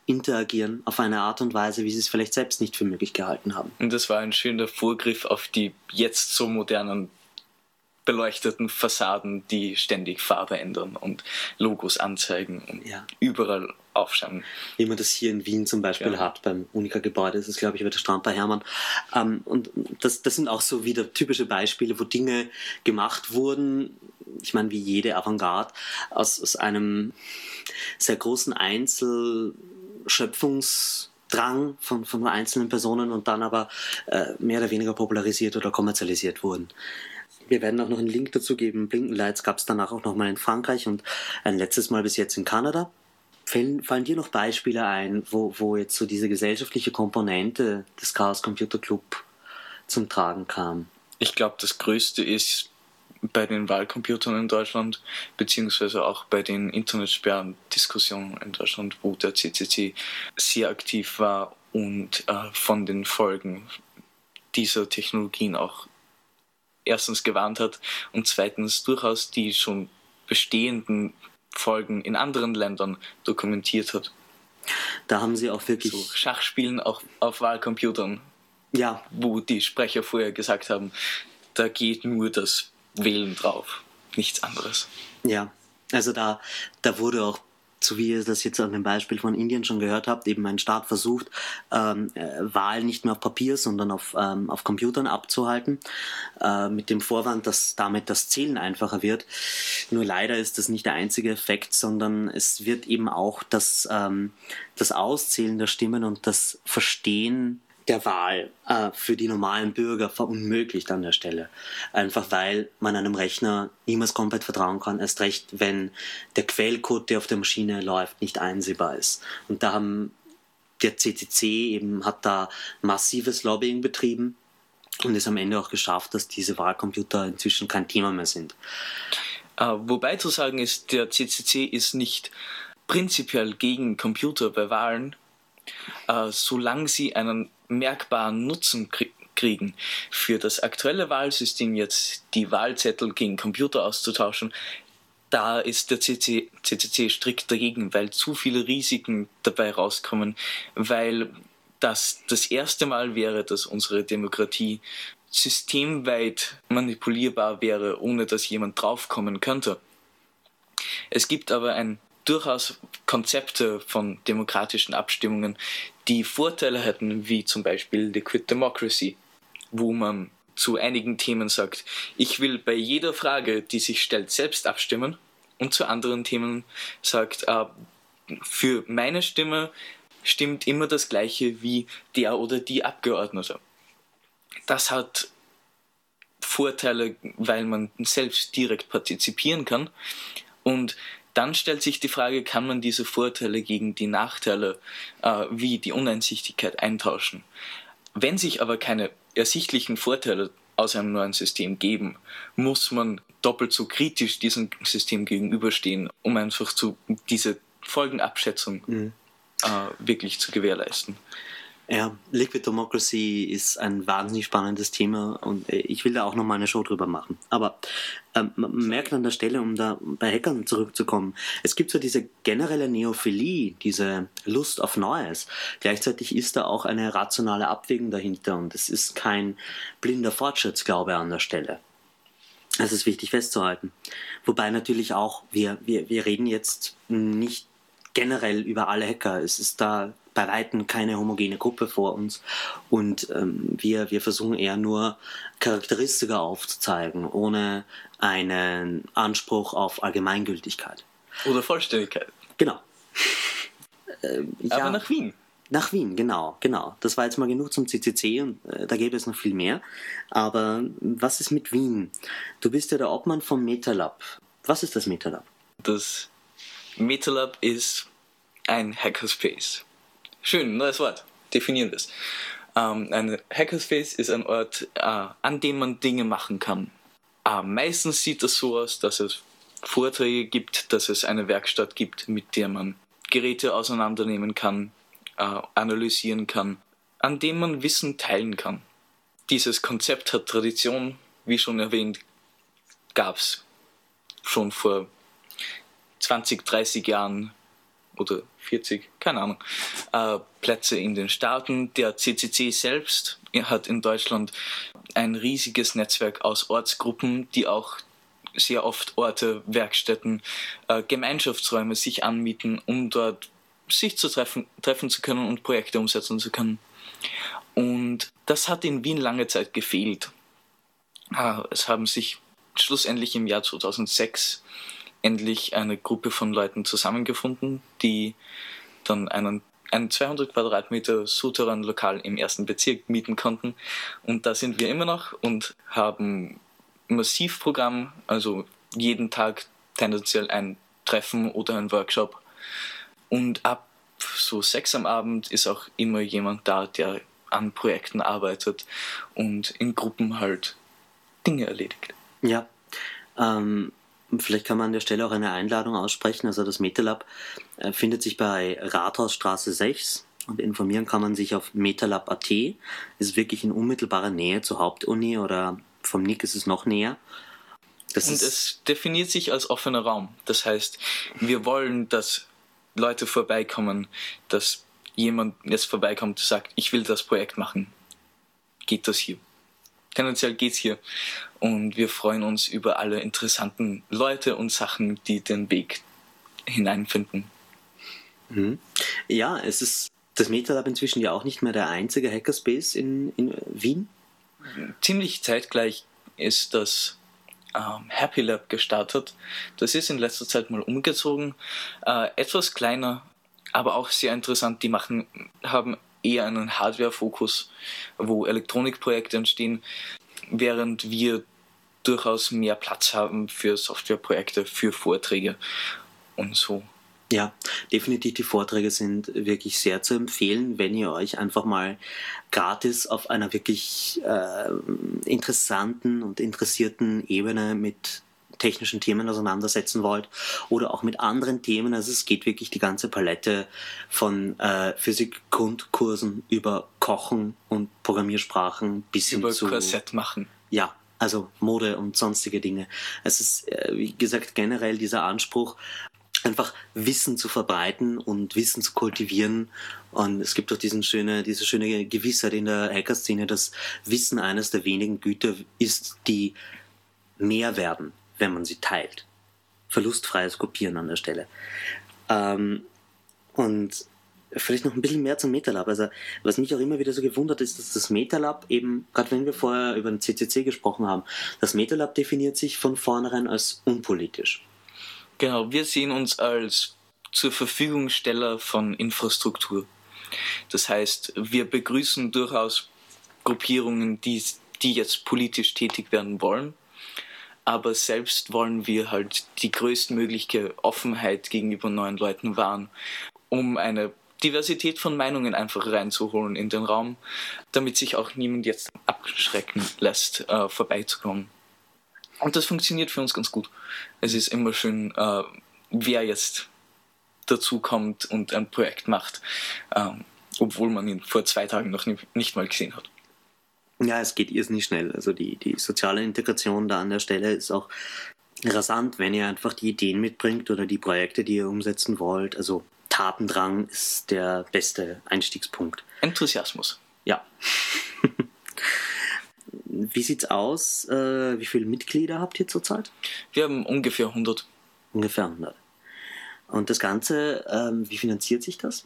interagieren auf eine Art und Weise, wie sie es vielleicht selbst nicht für möglich gehalten haben. Und das war ein schöner Vorgriff auf die jetzt so modernen beleuchteten Fassaden, die ständig Farbe ändern und Logos anzeigen und überall aufschauen. Wie man das hier in Wien zum Beispiel hat, beim Unica-Gebäude, das ist, glaube ich, über der Strand bei Hermann. Und das sind auch so wieder typische Beispiele, wo Dinge gemacht wurden, ich meine, wie jede Avantgarde, aus einem sehr großen Schöpfungsdrang von einzelnen Personen und dann aber mehr oder weniger popularisiert oder kommerzialisiert wurden. Wir werden auch noch einen Link dazu geben. Blinkenlights gab es danach auch nochmal in Frankreich und ein letztes Mal bis jetzt in Kanada. Fallen dir noch Beispiele ein, wo jetzt so diese gesellschaftliche Komponente des Chaos Computer Club zum Tragen kam? Ich glaube, das Größte ist bei den Wahlcomputern in Deutschland, beziehungsweise auch bei den Internetsperren-Diskussionen in Deutschland, wo der CCC sehr aktiv war und von den Folgen dieser Technologien auch erstens gewarnt hat und zweitens durchaus die schon bestehenden Folgen in anderen Ländern dokumentiert hat. Da haben sie auch wirklich... So Schachspielen auch auf Wahlcomputern, wo die Sprecher vorher gesagt haben, da geht nur das Wählen drauf, nichts anderes. Ja, also da wurde auch, so wie ihr das jetzt an dem Beispiel von Indien schon gehört habt, eben ein Staat versucht, Wahlen nicht mehr auf Papier, sondern auf Computern abzuhalten, mit dem Vorwand, dass damit das Zählen einfacher wird. Nur leider ist das nicht der einzige Effekt, sondern es wird eben auch das Auszählen der Stimmen und das Verstehen der Wahl für die normalen Bürger verunmöglicht an der Stelle. Einfach weil man einem Rechner niemals komplett vertrauen kann, erst recht, wenn der Quellcode, der auf der Maschine läuft, nicht einsehbar ist. Und da der CCC hat da massives Lobbying betrieben und es am Ende auch geschafft, dass diese Wahlcomputer inzwischen kein Thema mehr sind. Wobei zu sagen ist, der CCC ist nicht prinzipiell gegen Computer bei Wahlen, solange sie einen merkbaren Nutzen kriegen. Für das aktuelle Wahlsystem jetzt die Wahlzettel gegen Computer auszutauschen, da ist der CCC strikt dagegen, weil zu viele Risiken dabei rauskommen, weil das erste Mal wäre, dass unsere Demokratie systemweit manipulierbar wäre, ohne dass jemand draufkommen könnte. Es gibt aber durchaus Konzepte von demokratischen Abstimmungen, die Vorteile hätten, wie zum Beispiel Liquid Democracy, wo man zu einigen Themen sagt, ich will bei jeder Frage, die sich stellt, selbst abstimmen, und zu anderen Themen sagt, für meine Stimme stimmt immer das Gleiche wie der oder die Abgeordnete. Das hat Vorteile, weil man selbst direkt partizipieren kann, und dann stellt sich die Frage, kann man diese Vorteile gegen die Nachteile wie die Uneinsichtigkeit eintauschen? Wenn sich aber keine ersichtlichen Vorteile aus einem neuen System geben, muss man doppelt so kritisch diesem System gegenüberstehen, um einfach diese Folgenabschätzung wirklich zu gewährleisten. Ja, Liquid Democracy ist ein wahnsinnig spannendes Thema und ich will da auch nochmal eine Show drüber machen. Aber man merkt an der Stelle, um da bei Hackern zurückzukommen, es gibt so diese generelle Neophilie, diese Lust auf Neues. Gleichzeitig ist da auch eine rationale Abwägung dahinter und es ist kein blinder Fortschrittsglaube an der Stelle. Das ist wichtig festzuhalten. Wobei natürlich auch, wir reden jetzt nicht generell über alle Hacker. Es ist da bei Weitem keine homogene Gruppe vor uns und wir versuchen eher nur Charakteristika aufzuzeigen, ohne einen Anspruch auf Allgemeingültigkeit. Oder Vollständigkeit. Genau. Aber nach Wien. Nach Wien, genau. Das war jetzt mal genug zum CCC und da gäbe es noch viel mehr. Aber was ist mit Wien? Du bist ja der Obmann vom MetaLab. Was ist das MetaLab? Das MetaLab ist ein Hackerspace. Schön, neues Wort. Definieren wir es. Ein Hackerspace ist ein Ort, an dem man Dinge machen kann. Meistens sieht es so aus, dass es Vorträge gibt, dass es eine Werkstatt gibt, mit der man Geräte auseinandernehmen kann, analysieren kann, an dem man Wissen teilen kann. Dieses Konzept hat Tradition, wie schon erwähnt, gab es schon vor 20, 30 Jahren oder 40, keine Ahnung, Plätze in den Staaten. Der CCC selbst hat in Deutschland ein riesiges Netzwerk aus Ortsgruppen, die auch sehr oft Orte, Werkstätten, Gemeinschaftsräume sich anmieten, um dort sich zu treffen zu können und Projekte umsetzen zu können. Und das hat in Wien lange Zeit gefehlt. Es haben sich schlussendlich im Jahr 2006 endlich eine Gruppe von Leuten zusammengefunden, die dann ein 200 Quadratmeter Souterrain-Lokal im 1. Bezirk mieten konnten. Und da sind wir immer noch und haben Massivprogramm, also jeden Tag tendenziell ein Treffen oder ein Workshop. Und ab so 6 am Abend ist auch immer jemand da, der an Projekten arbeitet und in Gruppen halt Dinge erledigt. Ja, vielleicht kann man an der Stelle auch eine Einladung aussprechen. Also das MetaLab findet sich bei Rathausstraße 6 und informieren kann man sich auf metalab.at. Ist wirklich in unmittelbarer Nähe zur Hauptuni oder vom NIC ist es noch näher. Es definiert sich als offener Raum. Das heißt, wir wollen, dass Leute vorbeikommen, dass jemand jetzt vorbeikommt und sagt, ich will das Projekt machen. Geht das hier? Tendenziell geht's hier. Und wir freuen uns über alle interessanten Leute und Sachen, die den Weg hineinfinden. Ja, es ist das MetaLab inzwischen ja auch nicht mehr der einzige Hackerspace in Wien. Ziemlich zeitgleich ist das Happy Lab gestartet. Das ist in letzter Zeit mal umgezogen. Etwas kleiner, aber auch sehr interessant. Die haben eher einen Hardware-Fokus, wo Elektronikprojekte entstehen, während wir durchaus mehr Platz haben für Softwareprojekte, für Vorträge und so. Ja, definitiv, die Vorträge sind wirklich sehr zu empfehlen, wenn ihr euch einfach mal gratis auf einer wirklich interessanten und interessierten Ebene mit technischen Themen auseinandersetzen wollt oder auch mit anderen Themen. Also es geht wirklich die ganze Palette von Physik-Grundkursen über Kochen und Programmiersprachen bis hin zu... Über Korsett machen. Ja, also Mode und sonstige Dinge. Es ist, wie gesagt, generell dieser Anspruch, einfach Wissen zu verbreiten und Wissen zu kultivieren. Und es gibt auch diese schöne Gewissheit in der Hacker-Szene, dass Wissen eines der wenigen Güter ist, die mehr werden, wenn man sie teilt. Verlustfreies Kopieren an der Stelle. Und vielleicht noch ein bisschen mehr zum MetaLab. Also, was mich auch immer wieder so gewundert ist, dass das MetaLab eben, gerade wenn wir vorher über den CCC gesprochen haben, das MetaLab definiert sich von vornherein als unpolitisch. Genau, wir sehen uns als zur Verfügungsteller von Infrastruktur. Das heißt, wir begrüßen durchaus Gruppierungen, die jetzt politisch tätig werden wollen, aber selbst wollen wir halt die größtmögliche Offenheit gegenüber neuen Leuten wahren, um eine Diversität von Meinungen einfach reinzuholen in den Raum, damit sich auch niemand jetzt abschrecken lässt, vorbeizukommen. Und das funktioniert für uns ganz gut. Es ist immer schön, wer jetzt dazu kommt und ein Projekt macht, obwohl man ihn vor 2 Tagen noch nicht mal gesehen hat. Ja, es geht irrsinnig schnell. Also die soziale Integration da an der Stelle ist auch rasant, wenn ihr einfach die Ideen mitbringt oder die Projekte, die ihr umsetzen wollt. Also Tatendrang ist der beste Einstiegspunkt. Enthusiasmus. Ja. Wie sieht's aus? Wie viele Mitglieder habt ihr zurzeit? Wir haben ungefähr 100. Ungefähr 100. Und das Ganze, wie finanziert sich das?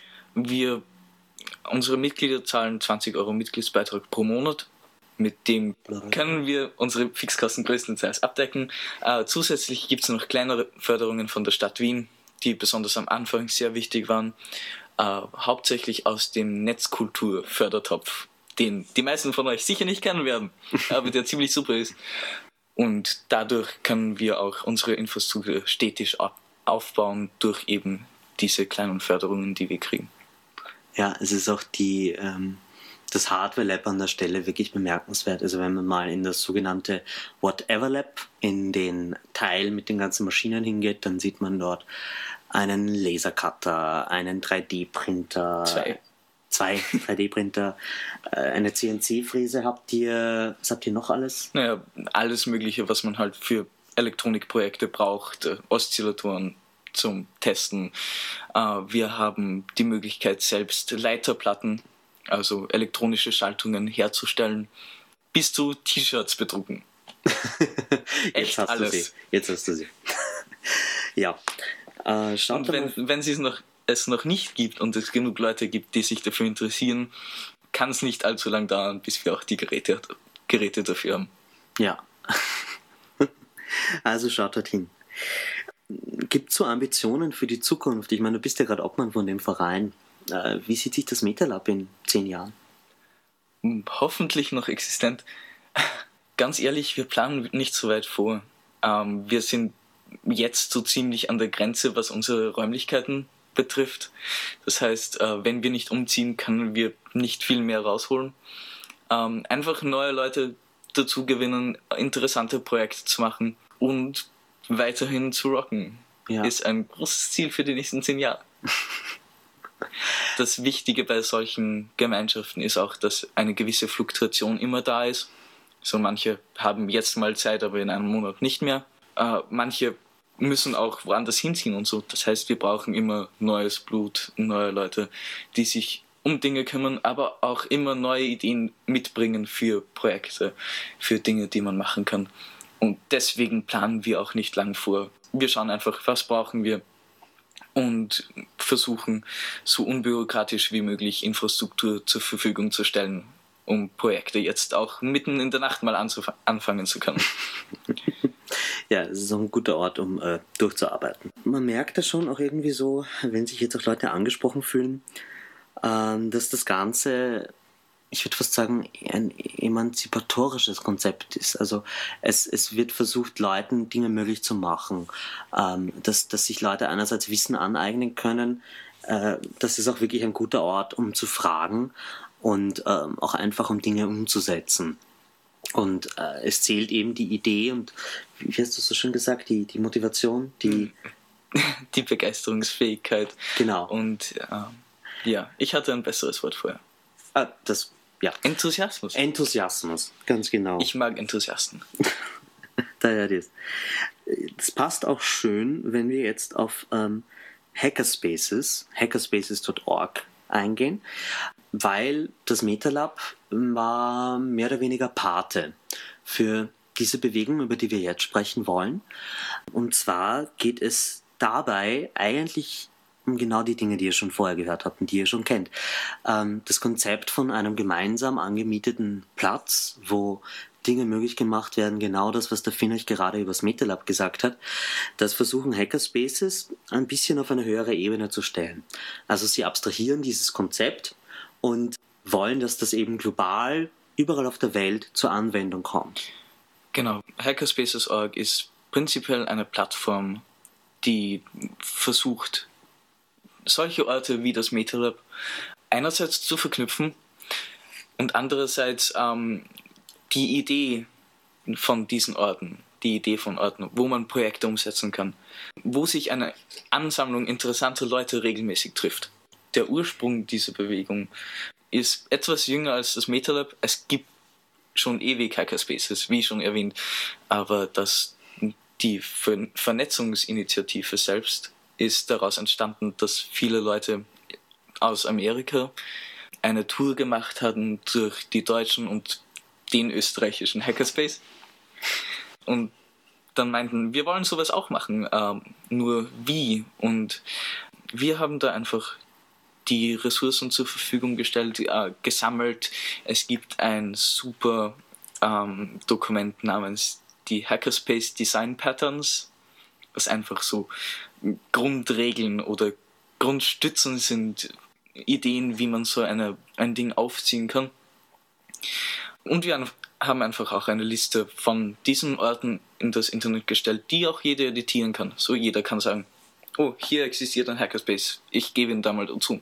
Unsere Mitglieder zahlen 20 € Mitgliedsbeitrag pro Monat. Mit dem können wir unsere Fixkosten größtenteils abdecken. Zusätzlich gibt es noch kleinere Förderungen von der Stadt Wien, die besonders am Anfang sehr wichtig waren. Hauptsächlich aus dem Netzkultur-Fördertopf, den die meisten von euch sicher nicht kennen werden, aber der ziemlich super ist. Und dadurch können wir auch unsere Infrastruktur stetig aufbauen durch eben diese kleinen Förderungen, die wir kriegen. Ja, es ist auch das Hardware-Lab an der Stelle wirklich bemerkenswert. Also wenn man mal in das sogenannte Whatever Lab, in den Teil mit den ganzen Maschinen hingeht, dann sieht man dort einen Lasercutter, einen 3D-Printer, zwei 3D-Printer, eine CNC-Fräse. Was habt ihr noch alles? Naja, alles Mögliche, was man halt für Elektronikprojekte braucht, Oszillatoren, zum Testen. Wir haben die Möglichkeit, selbst Leiterplatten, also elektronische Schaltungen herzustellen, bis zu T-Shirts bedrucken. Echt alles. Jetzt hast du sie. Ja. Und wenn es noch nicht gibt und es genug Leute gibt, die sich dafür interessieren, kann es nicht allzu lang dauern, bis wir auch die Geräte dafür haben. Ja. Also schaut dorthin. Gibt es so Ambitionen für die Zukunft? Ich meine, du bist ja gerade Obmann von dem Verein. Wie sieht sich das MetaLab in 10 Jahren? Hoffentlich noch existent. Ganz ehrlich, wir planen nicht so weit vor. Wir sind jetzt so ziemlich an der Grenze, was unsere Räumlichkeiten betrifft. Das heißt, wenn wir nicht umziehen, können wir nicht viel mehr rausholen. Einfach neue Leute dazu gewinnen, interessante Projekte zu machen und weiterhin zu rocken, ist ein großes Ziel für die nächsten 10 Jahre. Das Wichtige bei solchen Gemeinschaften ist auch, dass eine gewisse Fluktuation immer da ist. So manche haben jetzt mal Zeit, aber in einem Monat nicht mehr. Manche müssen auch woanders hinziehen und so. Das heißt, wir brauchen immer neues Blut, neue Leute, die sich um Dinge kümmern, aber auch immer neue Ideen mitbringen für Projekte, für Dinge, die man machen kann. Und deswegen planen wir auch nicht lang vor. Wir schauen einfach, was brauchen wir und versuchen, so unbürokratisch wie möglich Infrastruktur zur Verfügung zu stellen, um Projekte jetzt auch mitten in der Nacht mal anfangen zu können. Ja, es ist auch ein guter Ort, um durchzuarbeiten. Man merkt das schon auch irgendwie so, wenn sich jetzt auch Leute angesprochen fühlen, dass das Ganze, ich würde fast sagen, ein emanzipatorisches Konzept ist. Also es wird versucht, Leuten Dinge möglich zu machen, dass sich Leute einerseits Wissen aneignen können. Das ist auch wirklich ein guter Ort, um zu fragen und auch einfach um Dinge umzusetzen. Und es zählt eben die Idee und, wie hast du so schön gesagt, die Motivation, die Begeisterungsfähigkeit. Genau. Und ich hatte ein besseres Wort vorher. Enthusiasmus. Enthusiasmus, ganz genau. Ich mag Enthusiasten. Daher das. Das passt auch schön, wenn wir jetzt auf hackerspaces.org eingehen, weil das MetaLab war mehr oder weniger Pate für diese Bewegung, über die wir jetzt sprechen wollen. Und zwar geht es dabei eigentlich um genau die Dinge, die ihr schon vorher gehört habt und die ihr schon kennt. Das Konzept von einem gemeinsam angemieteten Platz, wo Dinge möglich gemacht werden, genau das, was der Finn euch gerade über das MetaLab gesagt hat, das versuchen Hackerspaces ein bisschen auf eine höhere Ebene zu stellen. Also sie abstrahieren dieses Konzept und wollen, dass das eben global überall auf der Welt zur Anwendung kommt. Genau. Hackerspaces.org ist prinzipiell eine Plattform, die versucht, solche Orte wie das MetaLab einerseits zu verknüpfen und andererseits die Idee von diesen Orten, die Idee von Orten, wo man Projekte umsetzen kann, wo sich eine Ansammlung interessanter Leute regelmäßig trifft. Der Ursprung dieser Bewegung ist etwas jünger als das MetaLab. Es gibt schon ewig Hackerspaces, wie schon erwähnt, aber die Vernetzungsinitiative selbst ist daraus entstanden, dass viele Leute aus Amerika eine Tour gemacht hatten durch die deutschen und den österreichischen Hackerspace und dann meinten, wir wollen sowas auch machen, nur wie? Und wir haben da einfach die Ressourcen zur Verfügung gestellt, gesammelt. Es gibt ein super Dokument namens die Hackerspace Design Patterns, was einfach so Grundregeln oder Grundstützen sind, Ideen, wie man so ein Ding aufziehen kann. Und wir haben einfach auch eine Liste von diesen Orten in das Internet gestellt, die auch jeder editieren kann. So jeder kann sagen, oh, hier existiert ein Hackerspace, ich gebe ihn da mal dazu.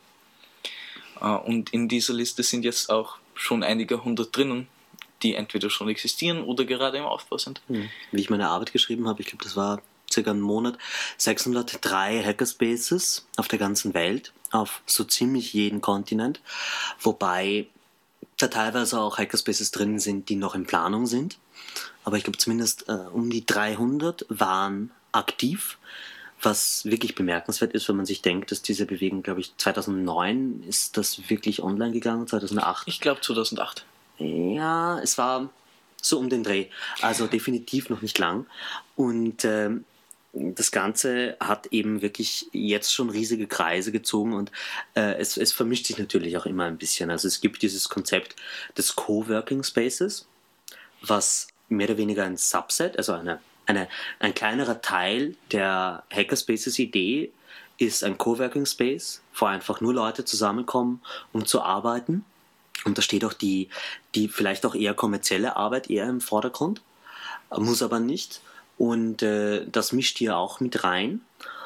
Und in dieser Liste sind jetzt auch schon einige hundert drinnen, die entweder schon existieren oder gerade im Aufbau sind. Wie ich meine Arbeit geschrieben habe, ich glaube, das war circa einen Monat, 603 Hackerspaces auf der ganzen Welt, auf so ziemlich jeden Kontinent, wobei da teilweise auch Hackerspaces drin sind, die noch in Planung sind. Aber ich glaube zumindest um die 300 waren aktiv, was wirklich bemerkenswert ist, wenn man sich denkt, dass diese Bewegung, glaube ich, 2009 ist das wirklich online gegangen, 2008. Ich glaube 2008. Ja, es war so um den Dreh. Also definitiv noch nicht lang. Und das Ganze hat eben wirklich jetzt schon riesige Kreise gezogen und es vermischt sich natürlich auch immer ein bisschen. Also es gibt dieses Konzept des Coworking Spaces, was mehr oder weniger ein Subset, also ein kleinerer Teil der Hackerspaces-Idee ist ein Coworking Space, wo einfach nur Leute zusammenkommen, um zu arbeiten. Und da steht auch die vielleicht auch eher kommerzielle Arbeit eher im Vordergrund, muss aber nicht. Und das mischt hier auch mit rein.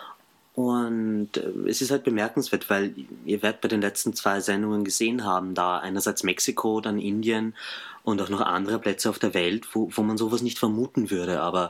Und es ist halt bemerkenswert, weil ihr werdet bei den letzten 2 Sendungen gesehen haben, da einerseits Mexiko, dann Indien und auch noch andere Plätze auf der Welt, wo man sowas nicht vermuten würde. Aber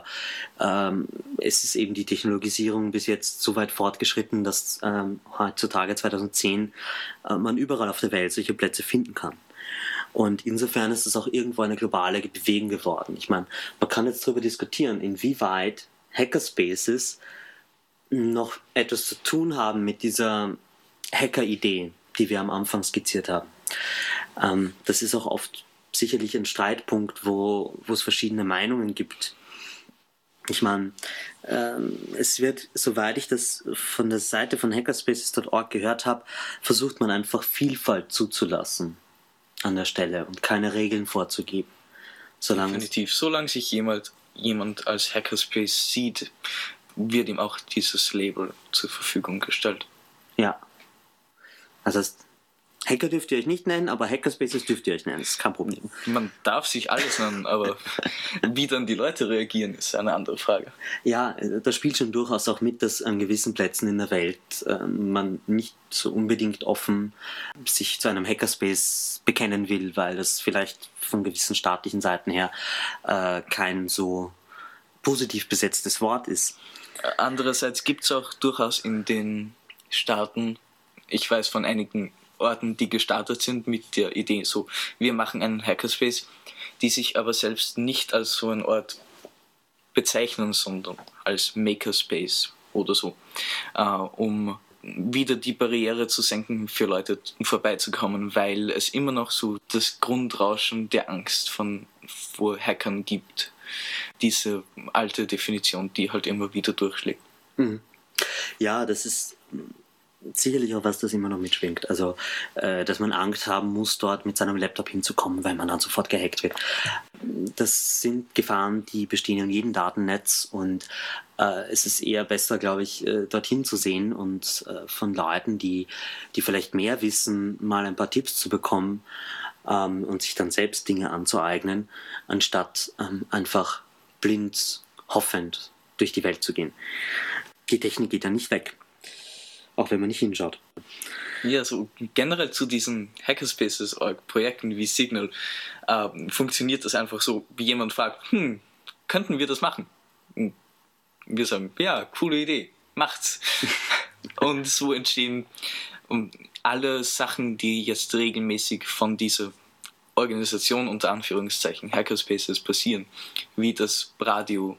es ist eben die Technologisierung bis jetzt so weit fortgeschritten, dass heutzutage 2010 man überall auf der Welt solche Plätze finden kann. Und insofern ist es auch irgendwo eine globale Bewegung geworden. Ich meine, man kann jetzt darüber diskutieren, inwieweit Hackerspaces noch etwas zu tun haben mit dieser Hacker-Idee, die wir am Anfang skizziert haben. Das ist auch oft sicherlich ein Streitpunkt, wo es verschiedene Meinungen gibt. Ich meine, es wird, soweit ich das von der Seite von hackerspaces.org gehört habe, versucht man einfach Vielfalt zuzulassen an der Stelle und keine Regeln vorzugeben. Definitiv. Solange sich jemand als Hackerspace sieht, wird ihm auch dieses Label zur Verfügung gestellt. Ja. Also Hacker dürft ihr euch nicht nennen, aber Hackerspaces dürft ihr euch nennen. Das ist kein Problem. Man darf sich alles nennen, aber wie dann die Leute reagieren, ist eine andere Frage. Ja, das spielt schon durchaus auch mit, dass an gewissen Plätzen in der Welt man nicht so unbedingt offen sich zu einem Hackerspace bekennen will, weil das vielleicht von gewissen staatlichen Seiten her kein so positiv besetztes Wort ist. Andererseits gibt es auch durchaus in den Staaten, ich weiß von einigen Orten, die gestartet sind mit der Idee, so, wir machen einen Hackerspace, die sich aber selbst nicht als so ein Ort bezeichnen, sondern als Makerspace oder so, um wieder die Barriere zu senken, für Leute vorbeizukommen, weil es immer noch so das Grundrauschen der Angst vor Hackern gibt. Diese alte Definition, die halt immer wieder durchschlägt. Mhm. Ja, das ist sicherlich auch was, das immer noch mitschwingt. Also, dass man Angst haben muss, dort mit seinem Laptop hinzukommen, weil man dann sofort gehackt wird. Das sind Gefahren, die bestehen in jedem Datennetz und es ist eher besser, glaube ich, dorthin zu sehen und von Leuten, die vielleicht mehr wissen, mal ein paar Tipps zu bekommen und sich dann selbst Dinge anzueignen, anstatt einfach blind hoffend durch die Welt zu gehen. Die Technik geht ja nicht weg. Auch wenn man nicht hinschaut. Ja, so generell zu diesen Hackerspaces-Projekten wie Signal funktioniert das einfach so, wie jemand fragt, könnten wir das machen? Und wir sagen, ja, coole Idee, macht's. Und so entstehen alle Sachen, die jetzt regelmäßig von dieser Organisation unter Anführungszeichen Hackerspaces passieren, wie das Radio,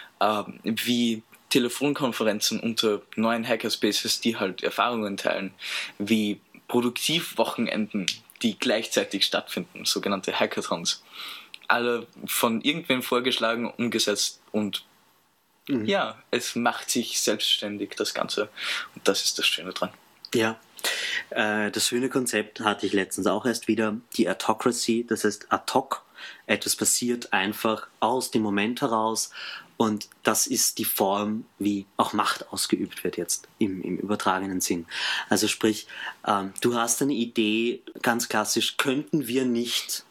wie Telefonkonferenzen unter neuen Hackerspaces, die halt Erfahrungen teilen, wie Produktivwochenenden, die gleichzeitig stattfinden, sogenannte Hackathons. Alle von irgendwem vorgeschlagen, umgesetzt und ja, es macht sich selbstständig, das Ganze. Und das ist das Schöne dran. Ja, das schöne Konzept hatte ich letztens auch erst wieder, die Autocracy, das heißt ad hoc, etwas passiert einfach aus dem Moment heraus und das ist die Form, wie auch Macht ausgeübt wird jetzt im übertragenen Sinn. Also sprich, du hast eine Idee, ganz klassisch, könnten wir nicht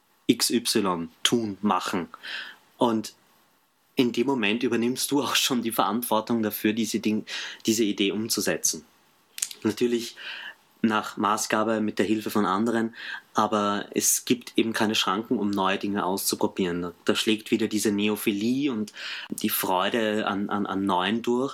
XY tun, machen und in dem Moment übernimmst du auch schon die Verantwortung dafür, diese Idee umzusetzen. Natürlich nach Maßgabe mit der Hilfe von anderen, aber es gibt eben keine Schranken, um neue Dinge auszuprobieren. Da schlägt wieder diese Neophilie und die Freude an Neuen durch.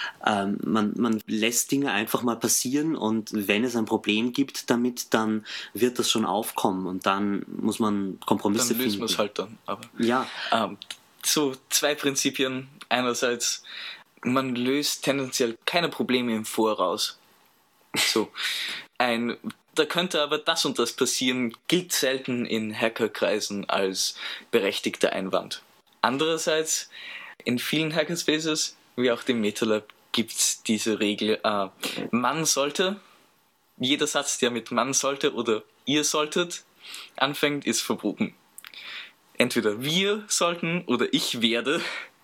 Man lässt Dinge einfach mal passieren und wenn es ein Problem gibt damit, dann wird das schon aufkommen und dann muss man Kompromisse finden. Dann lösen wir es halt dann. Aber ja. So 2 Prinzipien. Einerseits man löst tendenziell keine Probleme im Voraus. So, da könnte aber das und das passieren, gilt selten in Hackerkreisen als berechtigter Einwand. Andererseits, in vielen Hackerspaces, wie auch dem MetaLab, gibt es diese Regel, man sollte, jeder Satz, der mit man sollte oder ihr solltet anfängt, ist verboten. Entweder wir sollten oder ich werde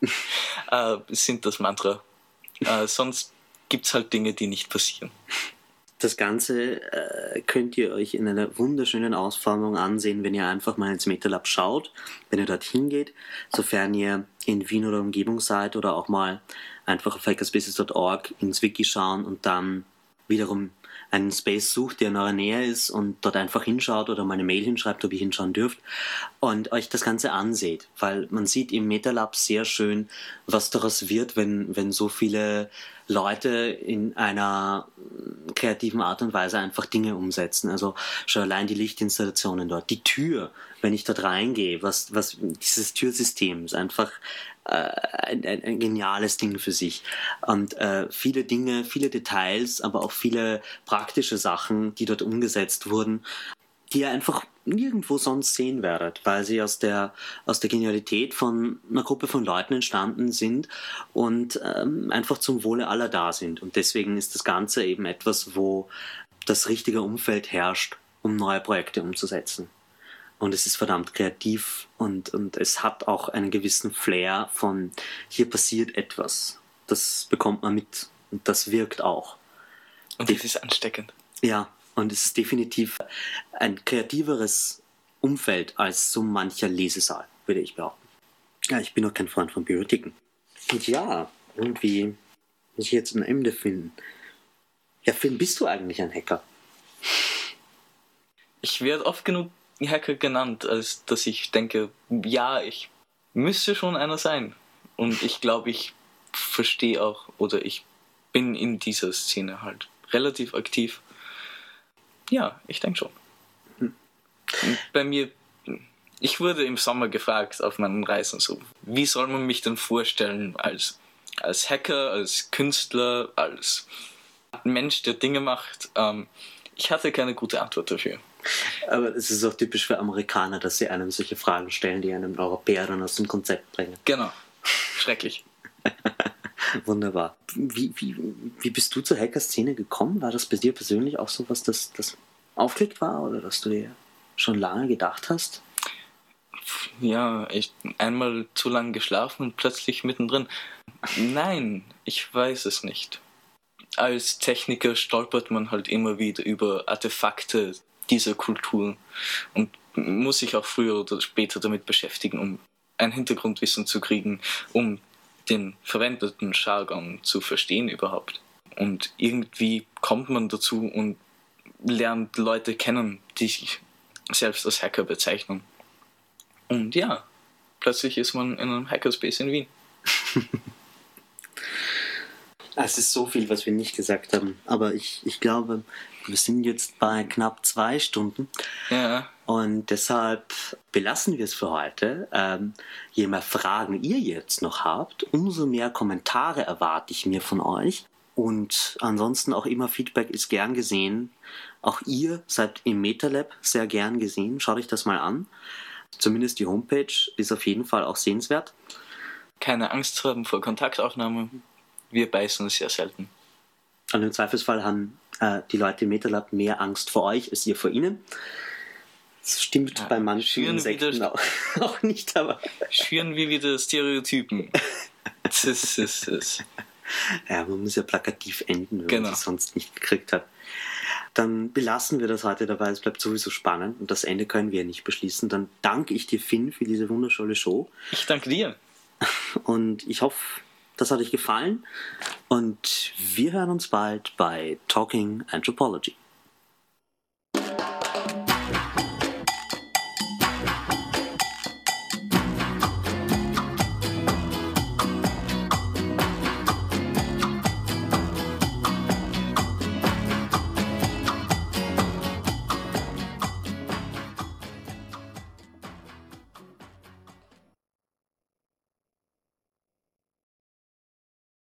sind das Mantra. Sonst gibt es halt Dinge, die nicht passieren. Das Ganze könnt ihr euch in einer wunderschönen Ausformung ansehen, wenn ihr einfach mal ins MetaLab schaut, wenn ihr dorthin geht, sofern ihr in Wien oder Umgebung seid, oder auch mal einfach auf hackerspaces.org ins Wiki schauen und dann wiederum einen Space sucht, der in eurer Nähe ist, und dort einfach hinschaut oder mal eine Mail hinschreibt, ob ihr hinschauen dürft, und euch das Ganze anseht, weil man sieht im MetaLab sehr schön, was daraus wird, wenn so viele Leute in einer kreativen Art und Weise einfach Dinge umsetzen. Also schon allein die Lichtinstallationen dort, die Tür, wenn ich dort reingehe, was dieses Türsystem ist einfach ein geniales Ding für sich. Und viele Dinge, viele Details, aber auch viele praktische Sachen, die dort umgesetzt wurden, die ihr einfach nirgendwo sonst sehen werdet, weil sie aus der Genialität von einer Gruppe von Leuten entstanden sind und einfach zum Wohle aller da sind. Und deswegen ist das Ganze eben etwas, wo das richtige Umfeld herrscht, um neue Projekte umzusetzen. Und es ist verdammt kreativ und es hat auch einen gewissen Flair von, hier passiert etwas. Das bekommt man mit und das wirkt auch. Und das ist ansteckend. Ja, und es ist definitiv ein kreativeres Umfeld als so mancher Lesesaal, würde ich behaupten. Ja, ich bin auch kein Freund von Bibliotheken. Und ja, irgendwie muss ich jetzt ein Ende finden. Ja, Finn, bist du eigentlich ein Hacker? Ich werde oft genug Hacker genannt, als dass ich denke, ja, ich müsste schon einer sein. Und ich glaube, ich verstehe auch, oder ich bin in dieser Szene halt relativ aktiv. Ja, ich denke schon. Und bei mir, ich wurde im Sommer gefragt auf meinen Reisen so, wie soll man mich denn vorstellen als Hacker, als Künstler, als Mensch, der Dinge macht? Ich hatte keine gute Antwort dafür. Aber es ist auch typisch für Amerikaner, dass sie einem solche Fragen stellen, die einen Europäer dann aus dem Konzept bringen. Genau. Schrecklich. Wunderbar. Wie bist du zur Hacker-Szene gekommen? War das bei dir persönlich auch so was, das aufgelegt war oder dass du dir schon lange gedacht hast? Ja, ich einmal zu lange geschlafen und plötzlich mittendrin. Nein, ich weiß es nicht. Als Techniker stolpert man halt immer wieder über Artefakte dieser Kultur und muss sich auch früher oder später damit beschäftigen, um ein Hintergrundwissen zu kriegen, um den verwendeten Jargon zu verstehen überhaupt. Und irgendwie kommt man dazu und lernt Leute kennen, die sich selbst als Hacker bezeichnen. Und ja, plötzlich ist man in einem Hackerspace in Wien. Es ist so viel, was wir nicht gesagt haben, aber ich glaube, wir sind jetzt bei knapp 2 Stunden. Ja. Und deshalb belassen wir es für heute. Je mehr Fragen ihr jetzt noch habt, umso mehr Kommentare erwarte ich mir von euch. Und ansonsten auch immer Feedback ist gern gesehen. Auch ihr seid im MetaLab sehr gern gesehen. Schaut euch das mal an. Zumindest die Homepage ist auf jeden Fall auch sehenswert. Keine Angst haben vor Kontaktaufnahme. Wir beißen sehr selten. Und im Zweifelsfall haben die Leute im MetaLab mehr Angst vor euch als ihr vor ihnen. Das stimmt ja, bei manchen Insekten auch nicht, aber... Schüren wir wieder Stereotypen. Das. Ja, man muss ja plakativ enden, wenn man es sonst nicht gekriegt hat. Dann belassen wir das heute dabei, es bleibt sowieso spannend und das Ende können wir ja nicht beschließen. Dann danke ich dir, Finn, für diese wunderschöne Show. Ich danke dir. Und ich hoffe, das hat euch gefallen und wir hören uns bald bei Talking Anthropology.